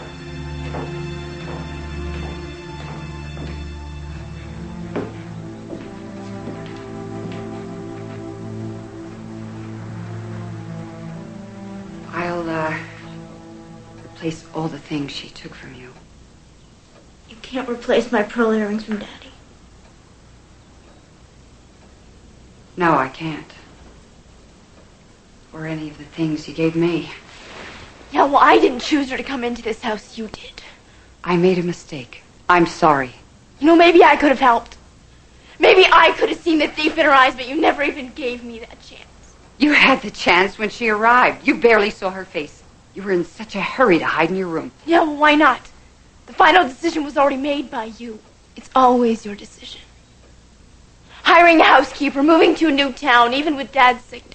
I'll, uh, replace all the things she took from you. You can't replace my pearl earrings from Daddy. No, I can't. Or any of the things you gave me. Yeah, well, I didn't choose her to come into this house. You did. I made a mistake. I'm sorry. You know, maybe I could have helped. Maybe I could have seen the thief in her eyes, but you never even gave me that chance. You had the chance when she arrived. You barely saw her face. You were in such a hurry to hide in your room. Yeah, well, why not? The final decision was already made by you. It's always your decision. Hiring a housekeeper, moving to a new town, even with Dad's sickness.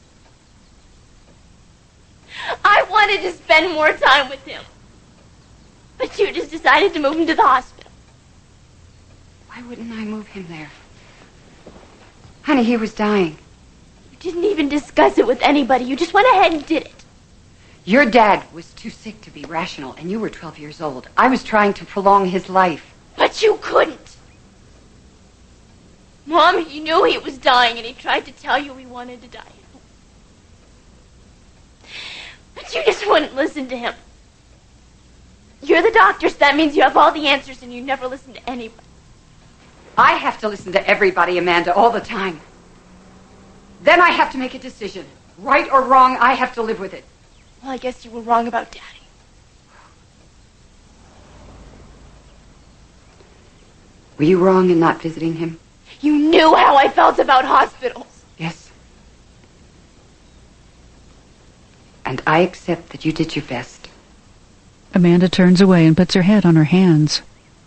I wanted to spend more time with him. But you just decided to move him to the hospital. Why wouldn't I move him there? Honey, he was dying. You didn't even discuss it with anybody. You just went ahead and did it. Your dad was too sick to be rational, and you were twelve years old. I was trying to prolong his life. But you couldn't. Mom, he knew he was dying, and he tried to tell you he wanted to die. But you just wouldn't listen to him. You're the doctor, so that means you have all the answers, and you never listen to anybody. I have to listen to everybody, Amanda, all the time. Then I have to make a decision. Right or wrong, I have to live with it. Well, I guess you were wrong about Daddy. Were you wrong in not visiting him? You knew how I felt about hospitals. Yes. And I accept that you did your best. Amanda turns away and puts her head on her hands.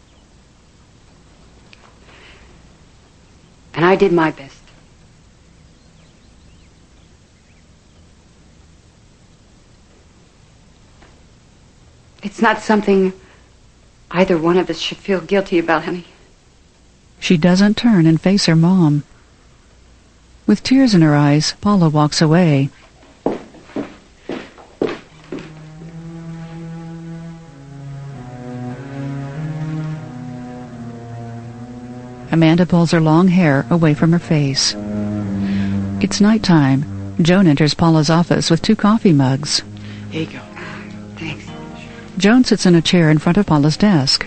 And I did my best. It's not something either one of us should feel guilty about, honey. She doesn't turn and face her mom. With tears in her eyes, Paula walks away. Amanda pulls her long hair away from her face. It's nighttime. Joan enters Paula's office with two coffee mugs. Here you go. Thanks. Joan sits in a chair in front of Paula's desk.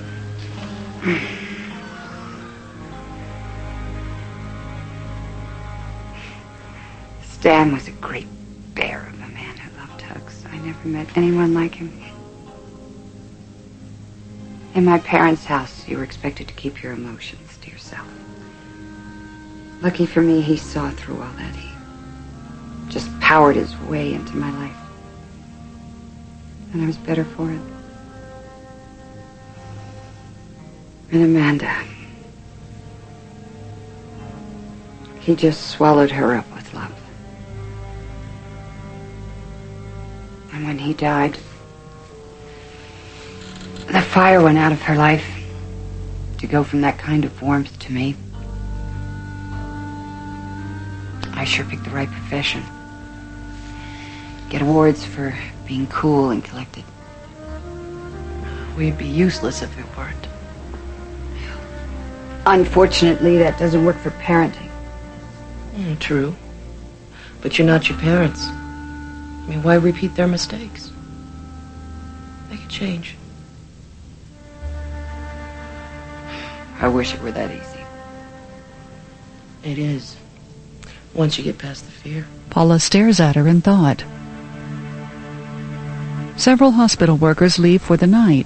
Stan was a great bear of a man who loved hugs. I never met anyone like him. In my parents' house, you were expected to keep your emotions to yourself. Lucky for me, he saw through all that. He just powered his way into my life. And I was better for it. And Amanda, he just swallowed her up with love. And when he died, the fire went out of her life. To go from that kind of warmth to me, I sure picked the right profession. Get awards for being cool and collected. We'd be useless if we weren't. Unfortunately, that doesn't work for parenting. Mm, true. But you're not your parents. I mean, why repeat their mistakes? They can change. I wish it were that easy. It is. Once you get past the fear. Paula stares at her in thought. Several hospital workers leave for the night.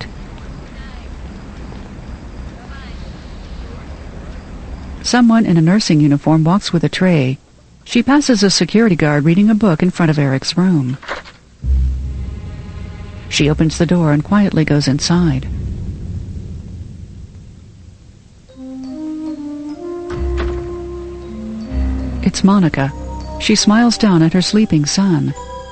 Someone in a nursing uniform walks with a tray. She passes a security guard reading a book in front of Eric's room. She opens the door and quietly goes inside. It's Monica. She smiles down at her sleeping son.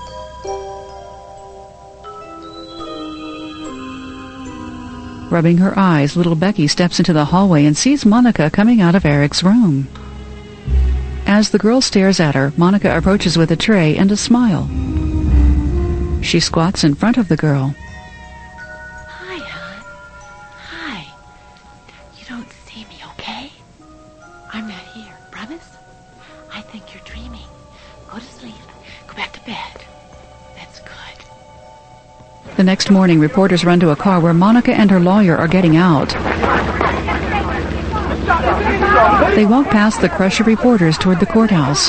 Rubbing her eyes, little Becky steps into the hallway and sees Monica coming out of Eric's room. As the girl stares at her, Monica approaches with a tray and a smile. She squats in front of the girl. Hi, hon. Hi. You don't see me, okay? I'm not here. Promise? I think you're dreaming. Go to sleep. Go back to bed. That's good. The next morning, reporters run to a car where Monica and her lawyer are getting out. They walk past the crush of reporters toward the courthouse.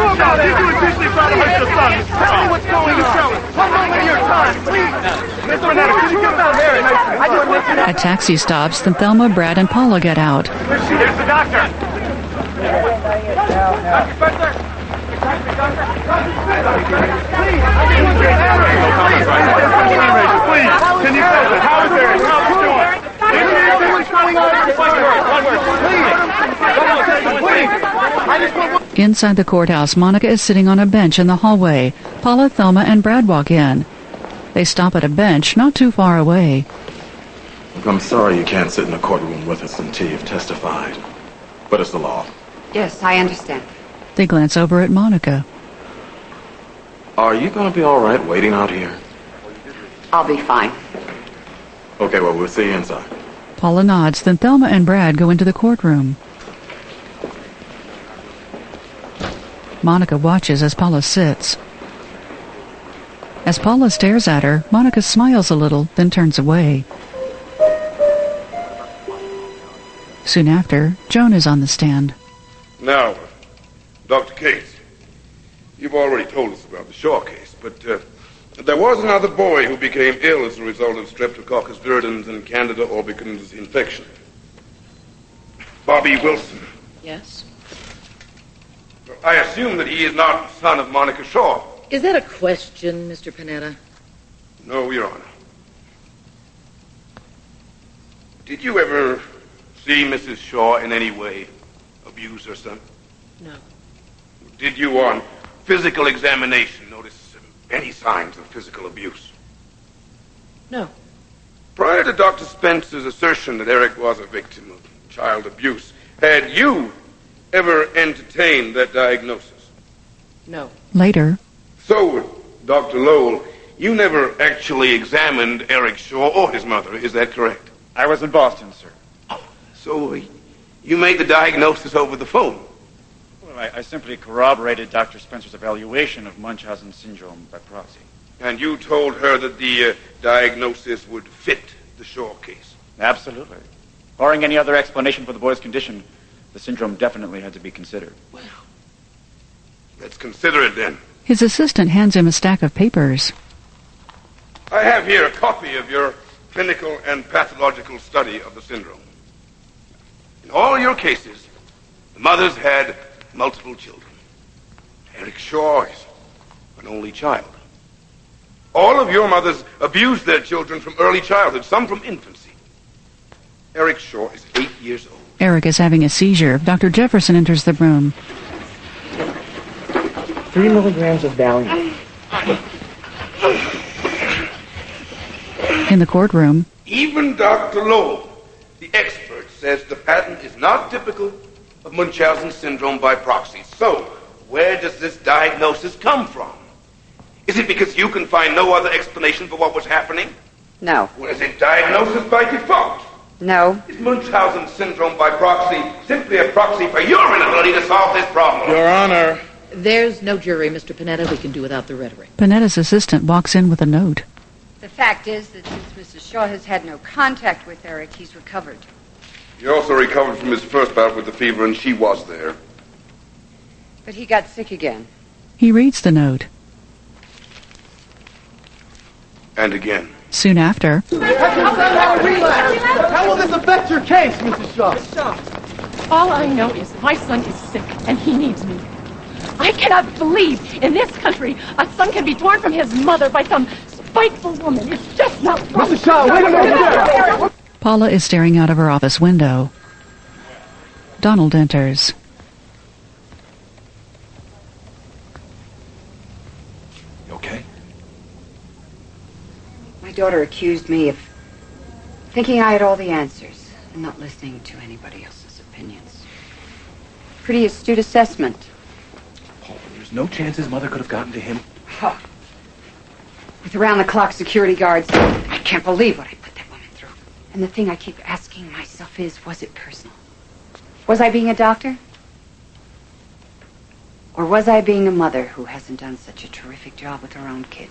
A taxi stops, then Thelma, Brad, and Paula get out. Here's the doctor. Please, can you tell us how is Eric? How's he doing? What's going on? Please, I just want. Inside the courthouse, Monica is sitting on a bench in the hallway. Paula, Thelma, and Brad walk in. They stop at a bench not too far away. I'm sorry you can't sit in the courtroom with us until you've testified. But it's the law. Yes, I understand. They glance over at Monica. Are you going to be all right waiting out here? I'll be fine. Okay, well, we'll see you inside. Paula nods, then Thelma and Brad go into the courtroom. Monica watches as Paula sits. As Paula stares at her, Monica smiles a little, then turns away. Soon after, Joan is on the stand. Now, Doctor Case, you've already told us about the Shaw case, but uh, there was another boy who became ill as a result of Streptococcus viridans and Candida albicans infection. Bobby Wilson. Yes? I assume that he is not the son of Monica Shaw. Is that a question, Mister Panetta? No, Your Honor. Did you ever see Missus Shaw in any way abuse her son? No. Did you, on physical examination, notice any signs of physical abuse? No. Prior to Doctor Spencer's assertion that Eric was a victim of child abuse, had you ever entertained that diagnosis? No. Later. So, Doctor Lowell, you never actually examined Eric Shaw or his mother, is that correct? I was in Boston, sir. So, uh, you made the diagnosis over the phone? Well, I, I simply corroborated Doctor Spencer's evaluation of Munchausen syndrome by proxy. And you told her that the uh, diagnosis would fit the Shaw case? Absolutely. Barring any other explanation for the boy's condition, the syndrome definitely had to be considered. Well, let's consider it then. His assistant hands him a stack of papers. I have here a copy of your clinical and pathological study of the syndrome. In all your cases, the mothers had multiple children. Eric Shaw is an only child. All of your mothers abused their children from early childhood, some from infancy. Eric Shaw is eight years old. Eric is having a seizure. Doctor Jefferson enters the room. Three milligrams of Valium. In the courtroom, Even Doctor Lowe, the expert, says the pattern is not typical of Munchausen syndrome by proxy. So, where does this diagnosis come from? Is it because you can find no other explanation for what was happening? No. Or is it diagnosis by default? No. Is Munchausen syndrome by proxy simply a proxy for your inability to solve this problem? Your Honor. There's no jury, Mister Panetta. We can do without the rhetoric. Panetta's assistant walks in with a note. The fact is that since Missus Shaw has had no contact with Eric, he's recovered. He also recovered from his first bout with the fever, and she was there. But he got sick again. He reads the note. And again. Soon after, How will this affect your case, Missus Shaw? All I know is my son is sick and he needs me. I cannot believe in this country a son can be torn from his mother by some spiteful woman. It's just not right. Missus Shaw, wait a minute. Paula is staring out of her office window. Donald enters. You okay? My daughter accused me of thinking I had all the answers and not listening to anybody else's opinions. Pretty astute assessment. There's no chance his mother could have gotten to him. Huh. With around-the-clock security guards, I can't believe what I put that woman through. And the thing I keep asking myself is, was it personal? Was I being a doctor? Or was I being a mother who hasn't done such a terrific job with her own kid?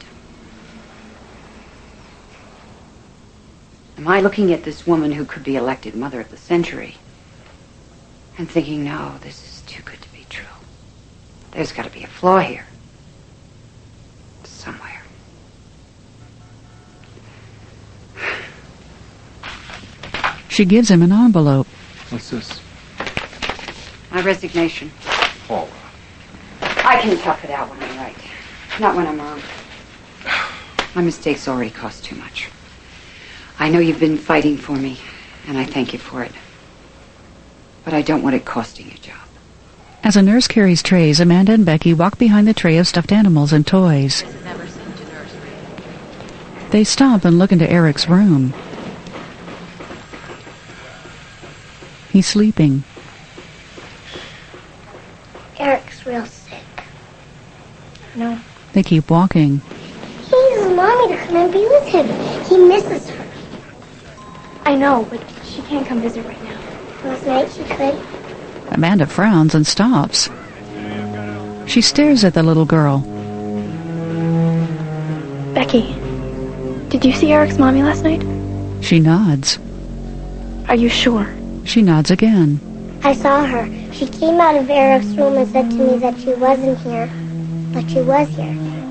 Am I looking at this woman who could be elected Mother of the Century and thinking, no, this is too good to be true? There's got to be a flaw here. Somewhere. She gives him an envelope. What's this? My resignation. Paula. I can tough it out when I'm right, not when I'm wrong. My mistakes already cost too much. I know you've been fighting for me, and I thank you for it. But I don't want it costing your job. As a nurse carries trays, Amanda and Becky walk behind the tray of stuffed animals and toys. They stop and look into Eric's room. He's sleeping. Eric's real sick. No. They keep walking. He needs Mommy to come and be with him. He misses her. I know, but she can't come visit right now. Last night she could. Amanda frowns and stops. She stares at the little girl. Becky, did you see Eric's mommy last night? She nods. Are you sure? She nods again. I saw her. She came out of Eric's room and said to me that she wasn't here, but she was here.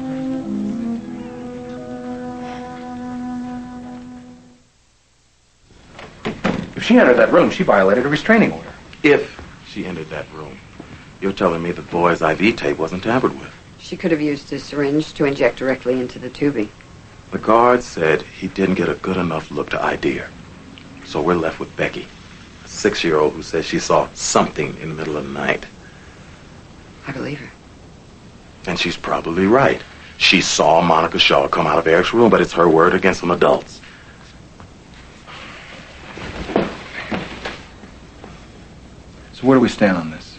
If she entered that room, she violated a restraining order. If she entered that room, you're telling me the boy's I V tape wasn't tampered with. She could have used a syringe to inject directly into the tubing. The guard said he didn't get a good enough look to I D her. So we're left with Becky, a six-year-old who says she saw something in the middle of the night. I believe her. And she's probably right. She saw Monica Shaw come out of Eric's room, but it's her word against some adults. So where do we stand on this?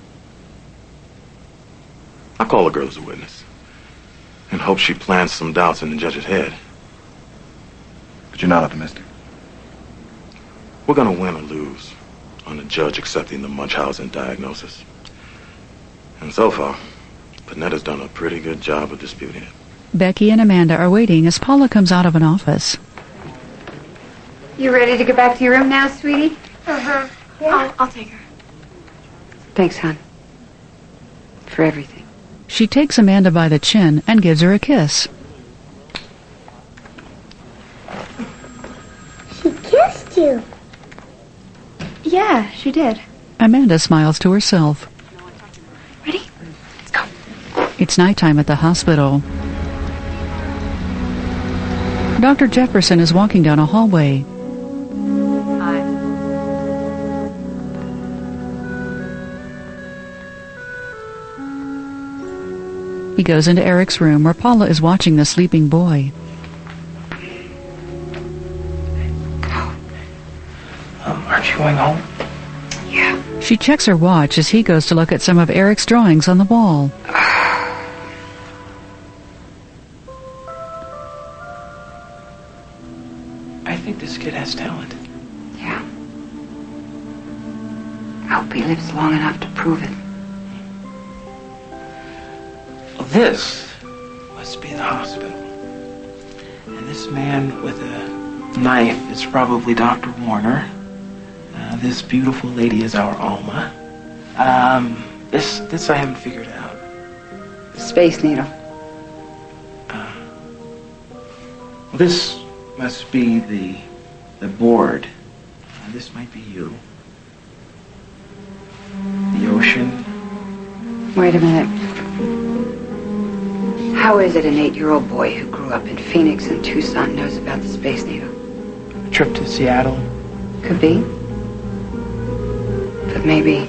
I'll call the girl as a witness and hope she plants some doubts in the judge's head. But you're not optimistic. We're going to win or lose on the judge accepting the Munchausen diagnosis. And so far, Panetta's done a pretty good job of disputing it. Becky and Amanda are waiting as Paula comes out of an office. You ready to go back to your room now, sweetie? Uh-huh. Yeah. I'll, I'll take her. Thanks, hon. For everything. She takes Amanda by the chin and gives her a kiss. She kissed you. Yeah, she did. Amanda smiles to herself. Ready? Let's go. It's nighttime at the hospital. Doctor Jefferson is walking down a hallway. Hi. He goes into Eric's room where Paula is watching the sleeping boy. Um, aren't you going home? Yeah. She checks her watch as he goes to look at some of Eric's drawings on the wall. I think this kid has talent. Yeah. I hope he lives long enough to prove it. This must be the hospital. And this man with a knife is probably Doctor Warner. Uh, this beautiful lady is our Alma. Um, this this I haven't figured out. The Space Needle. Uh, this must be the the board. Uh, this might be you. The ocean. Wait a minute. How is it an eight-year-old boy who grew up in Phoenix and Tucson knows about the Space Needle? A trip to Seattle. Could be. But maybe,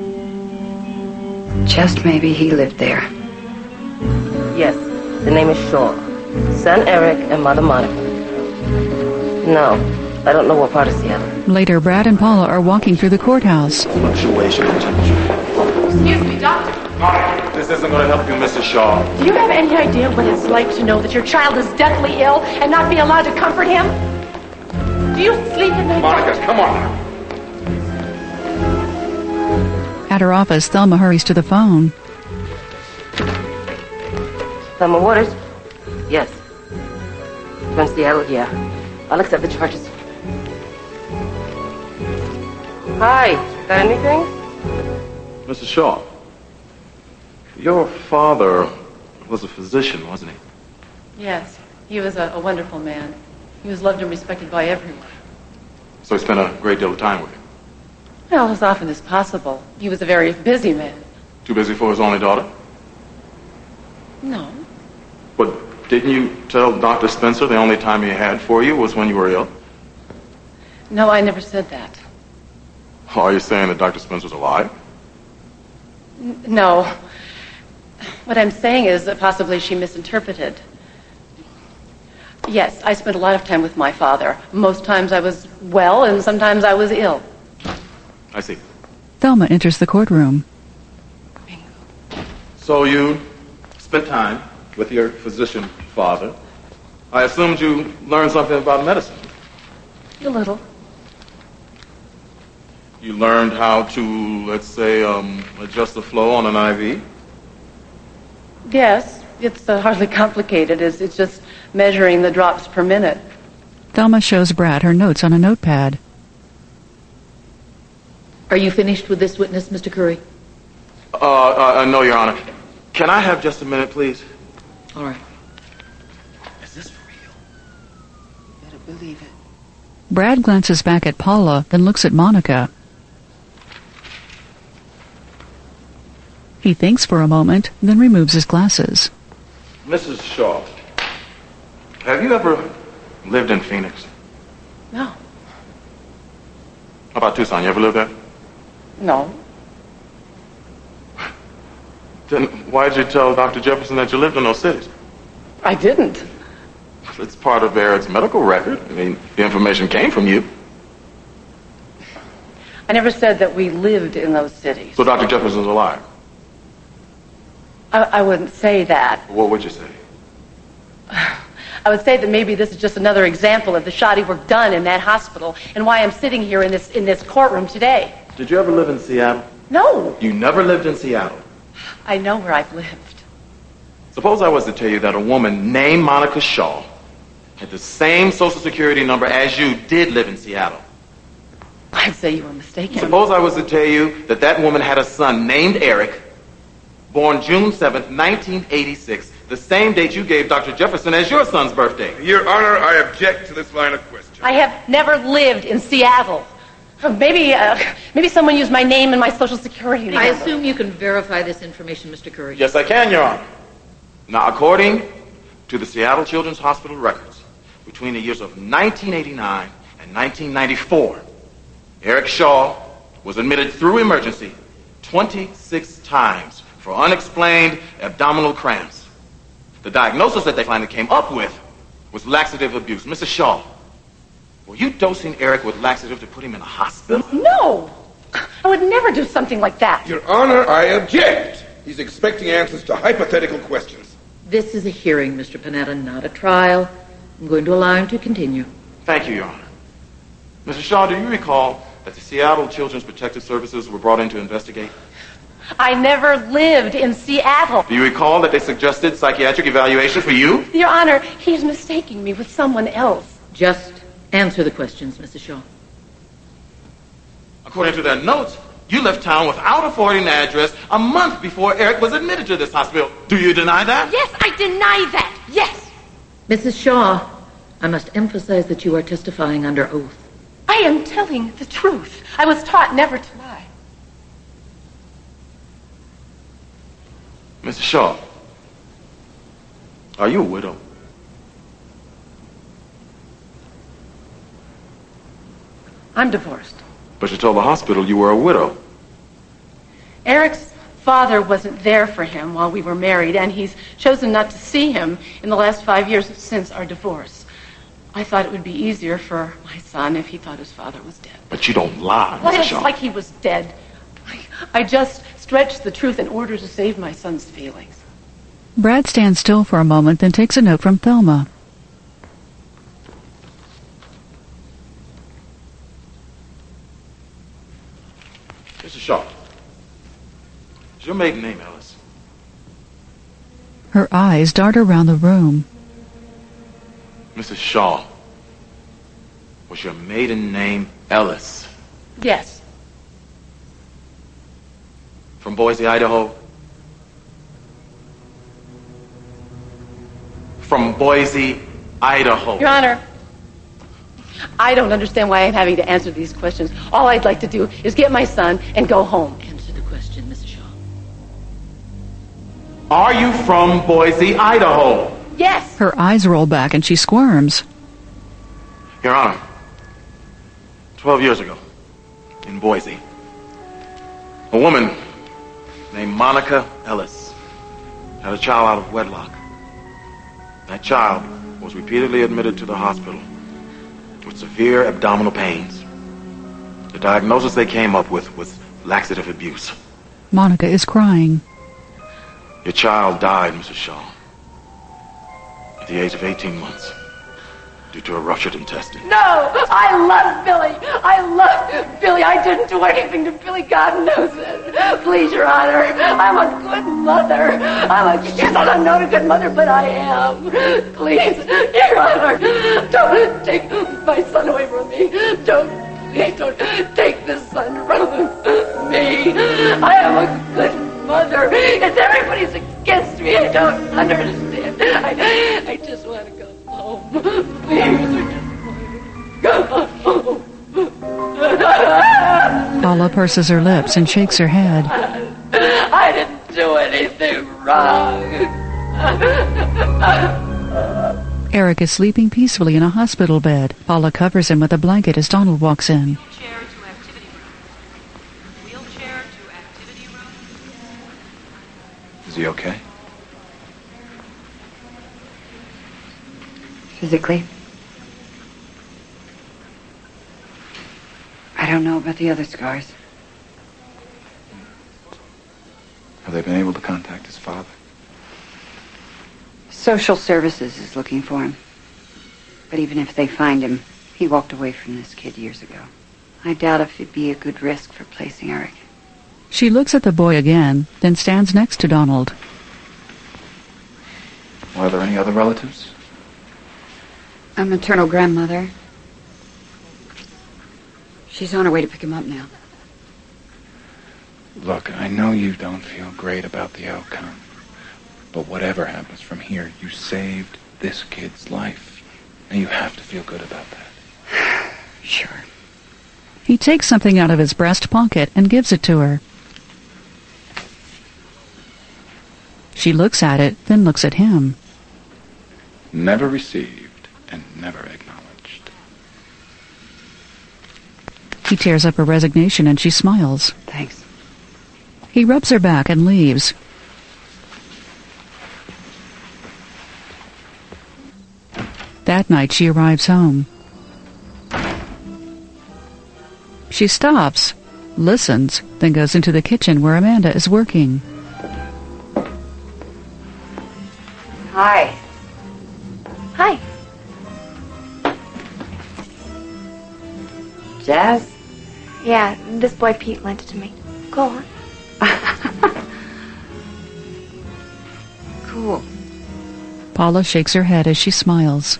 just maybe he lived there. Yes, the name is Shaw. Son Eric and Mother Monica. No, I don't know what part of Seattle. Later, Brad and Paula are walking through the courthouse. Fluctuation in temperature. Excuse me, doctor. This isn't going to help you, Missus Shaw. Do you have any idea what it's like to know that your child is deathly ill and not be allowed to comfort him? Do you sleep at night? Monica, come on now. At her office, Thelma hurries to the phone. Thelma Waters? Yes. From Seattle, yeah. I'll accept the charges. Hi, got anything? Missus Shaw, your father was a physician, wasn't he? Yes, he was a, a wonderful man. He was loved and respected by everyone. So he spent a great deal of time with you. Well, as often as possible. He was a very busy man. Too busy for his only daughter? No. But didn't you tell Doctor Spencer the only time he had for you was when you were ill? No, I never said that. Oh, are you saying that Doctor Spencer's alive? N- no. What I'm saying is that possibly she misinterpreted. Yes, I spent a lot of time with my father. Most times I was well, and sometimes I was ill. I see. Thelma enters the courtroom. So you spent time with your physician father. I assumed you learned something about medicine. A little. You learned how to, let's say, um, adjust the flow on an I V? Yes, it's uh, hardly complicated. It's, it's just measuring the drops per minute. Thelma shows Brad her notes on a notepad. Are you finished with this witness, Mister Curry? Uh, uh, uh, no, Your Honor. Can I have just a minute, please? All right. Is this for real? Better believe it. Brad glances back at Paula, then looks at Monica. He thinks for a moment, then removes his glasses. Missus Shaw, have you ever lived in Phoenix? No. How about Tucson? You ever lived there? No. Then why'd you tell Doctor Jefferson that you lived in those cities? I didn't. It's part of Eric's medical record. I mean, the information came from you. I never said that we lived in those cities. So Doctor Jefferson's a liar. I, I wouldn't say that. What would you say? I would say that maybe this is just another example of the shoddy work done in that hospital and why I'm sitting here in this in this courtroom today. Did you ever live in Seattle? No. You never lived in Seattle. I know where I've lived. Suppose I was to tell you that a woman named Monica Shaw had the same social security number as you did live in Seattle. I'd say you were mistaken. Suppose I was to tell you that that woman had a son named Eric, born June seventh, nineteen eighty-six, the same date you gave Doctor Jefferson as your son's birthday. Your Honor, I object to this line of question. I have never lived in Seattle. Oh, maybe, uh, maybe someone used my name and my social security number. I assume you can verify this information, Mister Curry. Yes, I can, Your Honor. Now, according to the Seattle Children's Hospital records, between the years of nineteen eighty-nine and nineteen ninety-four, Eric Shaw was admitted through emergency twenty-six times for unexplained abdominal cramps. The diagnosis that they finally came up with was laxative abuse. Missus Shaw, were you dosing Eric with laxative to put him in a hospital? No! I would never do something like that. Your Honor, I object. He's expecting answers to hypothetical questions. This is a hearing, Mister Panetta, not a trial. I'm going to allow him to continue. Thank you, Your Honor. Missus Shaw, do you recall that the Seattle Children's Protective Services were brought in to investigate? I never lived in Seattle. Do you recall that they suggested psychiatric evaluation for you? Your Honor, he's mistaking me with someone else. Just answer the questions, Missus Shaw. According to their notes, you left town without a forwarding address a month before Eric was admitted to this hospital. Do you deny that? Yes, I deny that. Yes. Missus Shaw, I must emphasize that you are testifying under oath. I am telling the truth. I was taught never to lie. Missus Shaw, are you a widow? I'm divorced. But you told the hospital you were a widow. Eric's father wasn't there for him while we were married, and he's chosen not to see him in the last five years since our divorce. I thought it would be easier for my son if he thought his father was dead. But you don't lie, Well, Missus it's Shaw. like he was dead. I, I just stretched the truth in order to save my son's feelings. Brad stands still for a moment, then takes a note from Thelma. Missus Shaw, is your maiden name Ellis? Her eyes dart around the room. Missus Shaw, was your maiden name Ellis? Yes. From Boise, Idaho? From Boise, Idaho. Your Honor, I don't understand why I'm having to answer these questions. All I'd like to do is get my son and go home. Answer the question, Missus Shaw. Are you from Boise, Idaho? Yes. Her eyes roll back and she squirms. Your Honor, twelve years ago, in Boise, a woman named Monica Ellis had a child out of wedlock. That child was repeatedly admitted to the hospital with severe abdominal pains. The diagnosis they came up with was laxative abuse. Monica is crying. Your child died, Missus Shaw, at the age of eighteen months due to a ruptured intestine. No! I love Billy! I love Billy! I didn't do anything to Billy. God knows it. Please, Your Honor, I'm a good mother. I'm a... Yes, I'm not a good mother, but I am. Please, Your Honor, don't take my son away from me. Don't, please don't take this son from me. I am a good mother. It's everybody's against me. I don't understand. I, I just want to go home. Please, I just want to go home. Paula purses her lips and shakes her head. I didn't do anything wrong. Eric is sleeping peacefully in a hospital bed. Paula covers him with a blanket as Donald walks in. Wheelchair to activity room. Wheelchair to activity room. Is he okay? Physically. I don't know about the other scars. Have they been able to contact his father? Social Services is looking for him. But even if they find him, he walked away from this kid years ago. I doubt if it'd be a good risk for placing Eric. She looks at the boy again, then stands next to Donald. Are there any other relatives? A maternal grandmother. She's on her way to pick him up now. Look, I know you don't feel great about the outcome. But whatever happens from here, you saved this kid's life. And you have to feel good about that. Sure. He takes something out of his breast pocket and gives it to her. She looks at it, then looks at him. Never received and never acknowledged. He tears up her resignation and she smiles. Thanks. He rubs her back and leaves. That night she arrives home. She stops, listens, then goes into the kitchen where Amanda is working. Hi. Hi. Jazz? Yeah, this boy Pete lent it to me. Go on. Cool. Paula shakes her head as she smiles.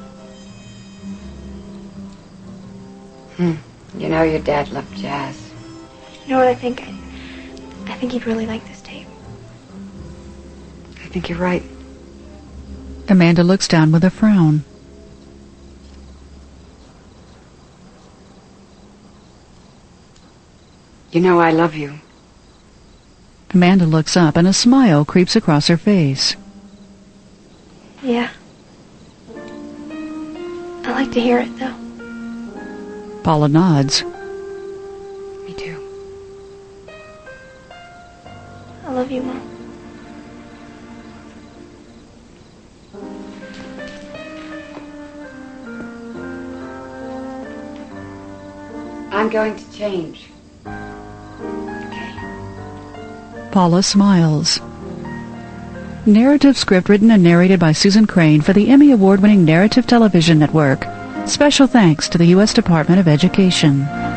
Hmm. You know your dad loved jazz. You know what I think? I, I think he'd really like this tape. I think you're right. Amanda looks down with a frown. You know I love you. Amanda looks up and a smile creeps across her face. Yeah. I like to hear it, though. Paula nods. Me too. I love you, Mom. I'm going to change. Paula smiles. Narrative script written and narrated by Susan Crane for the Emmy Award-winning Narrative Television Network. Special thanks to the U S Department of Education.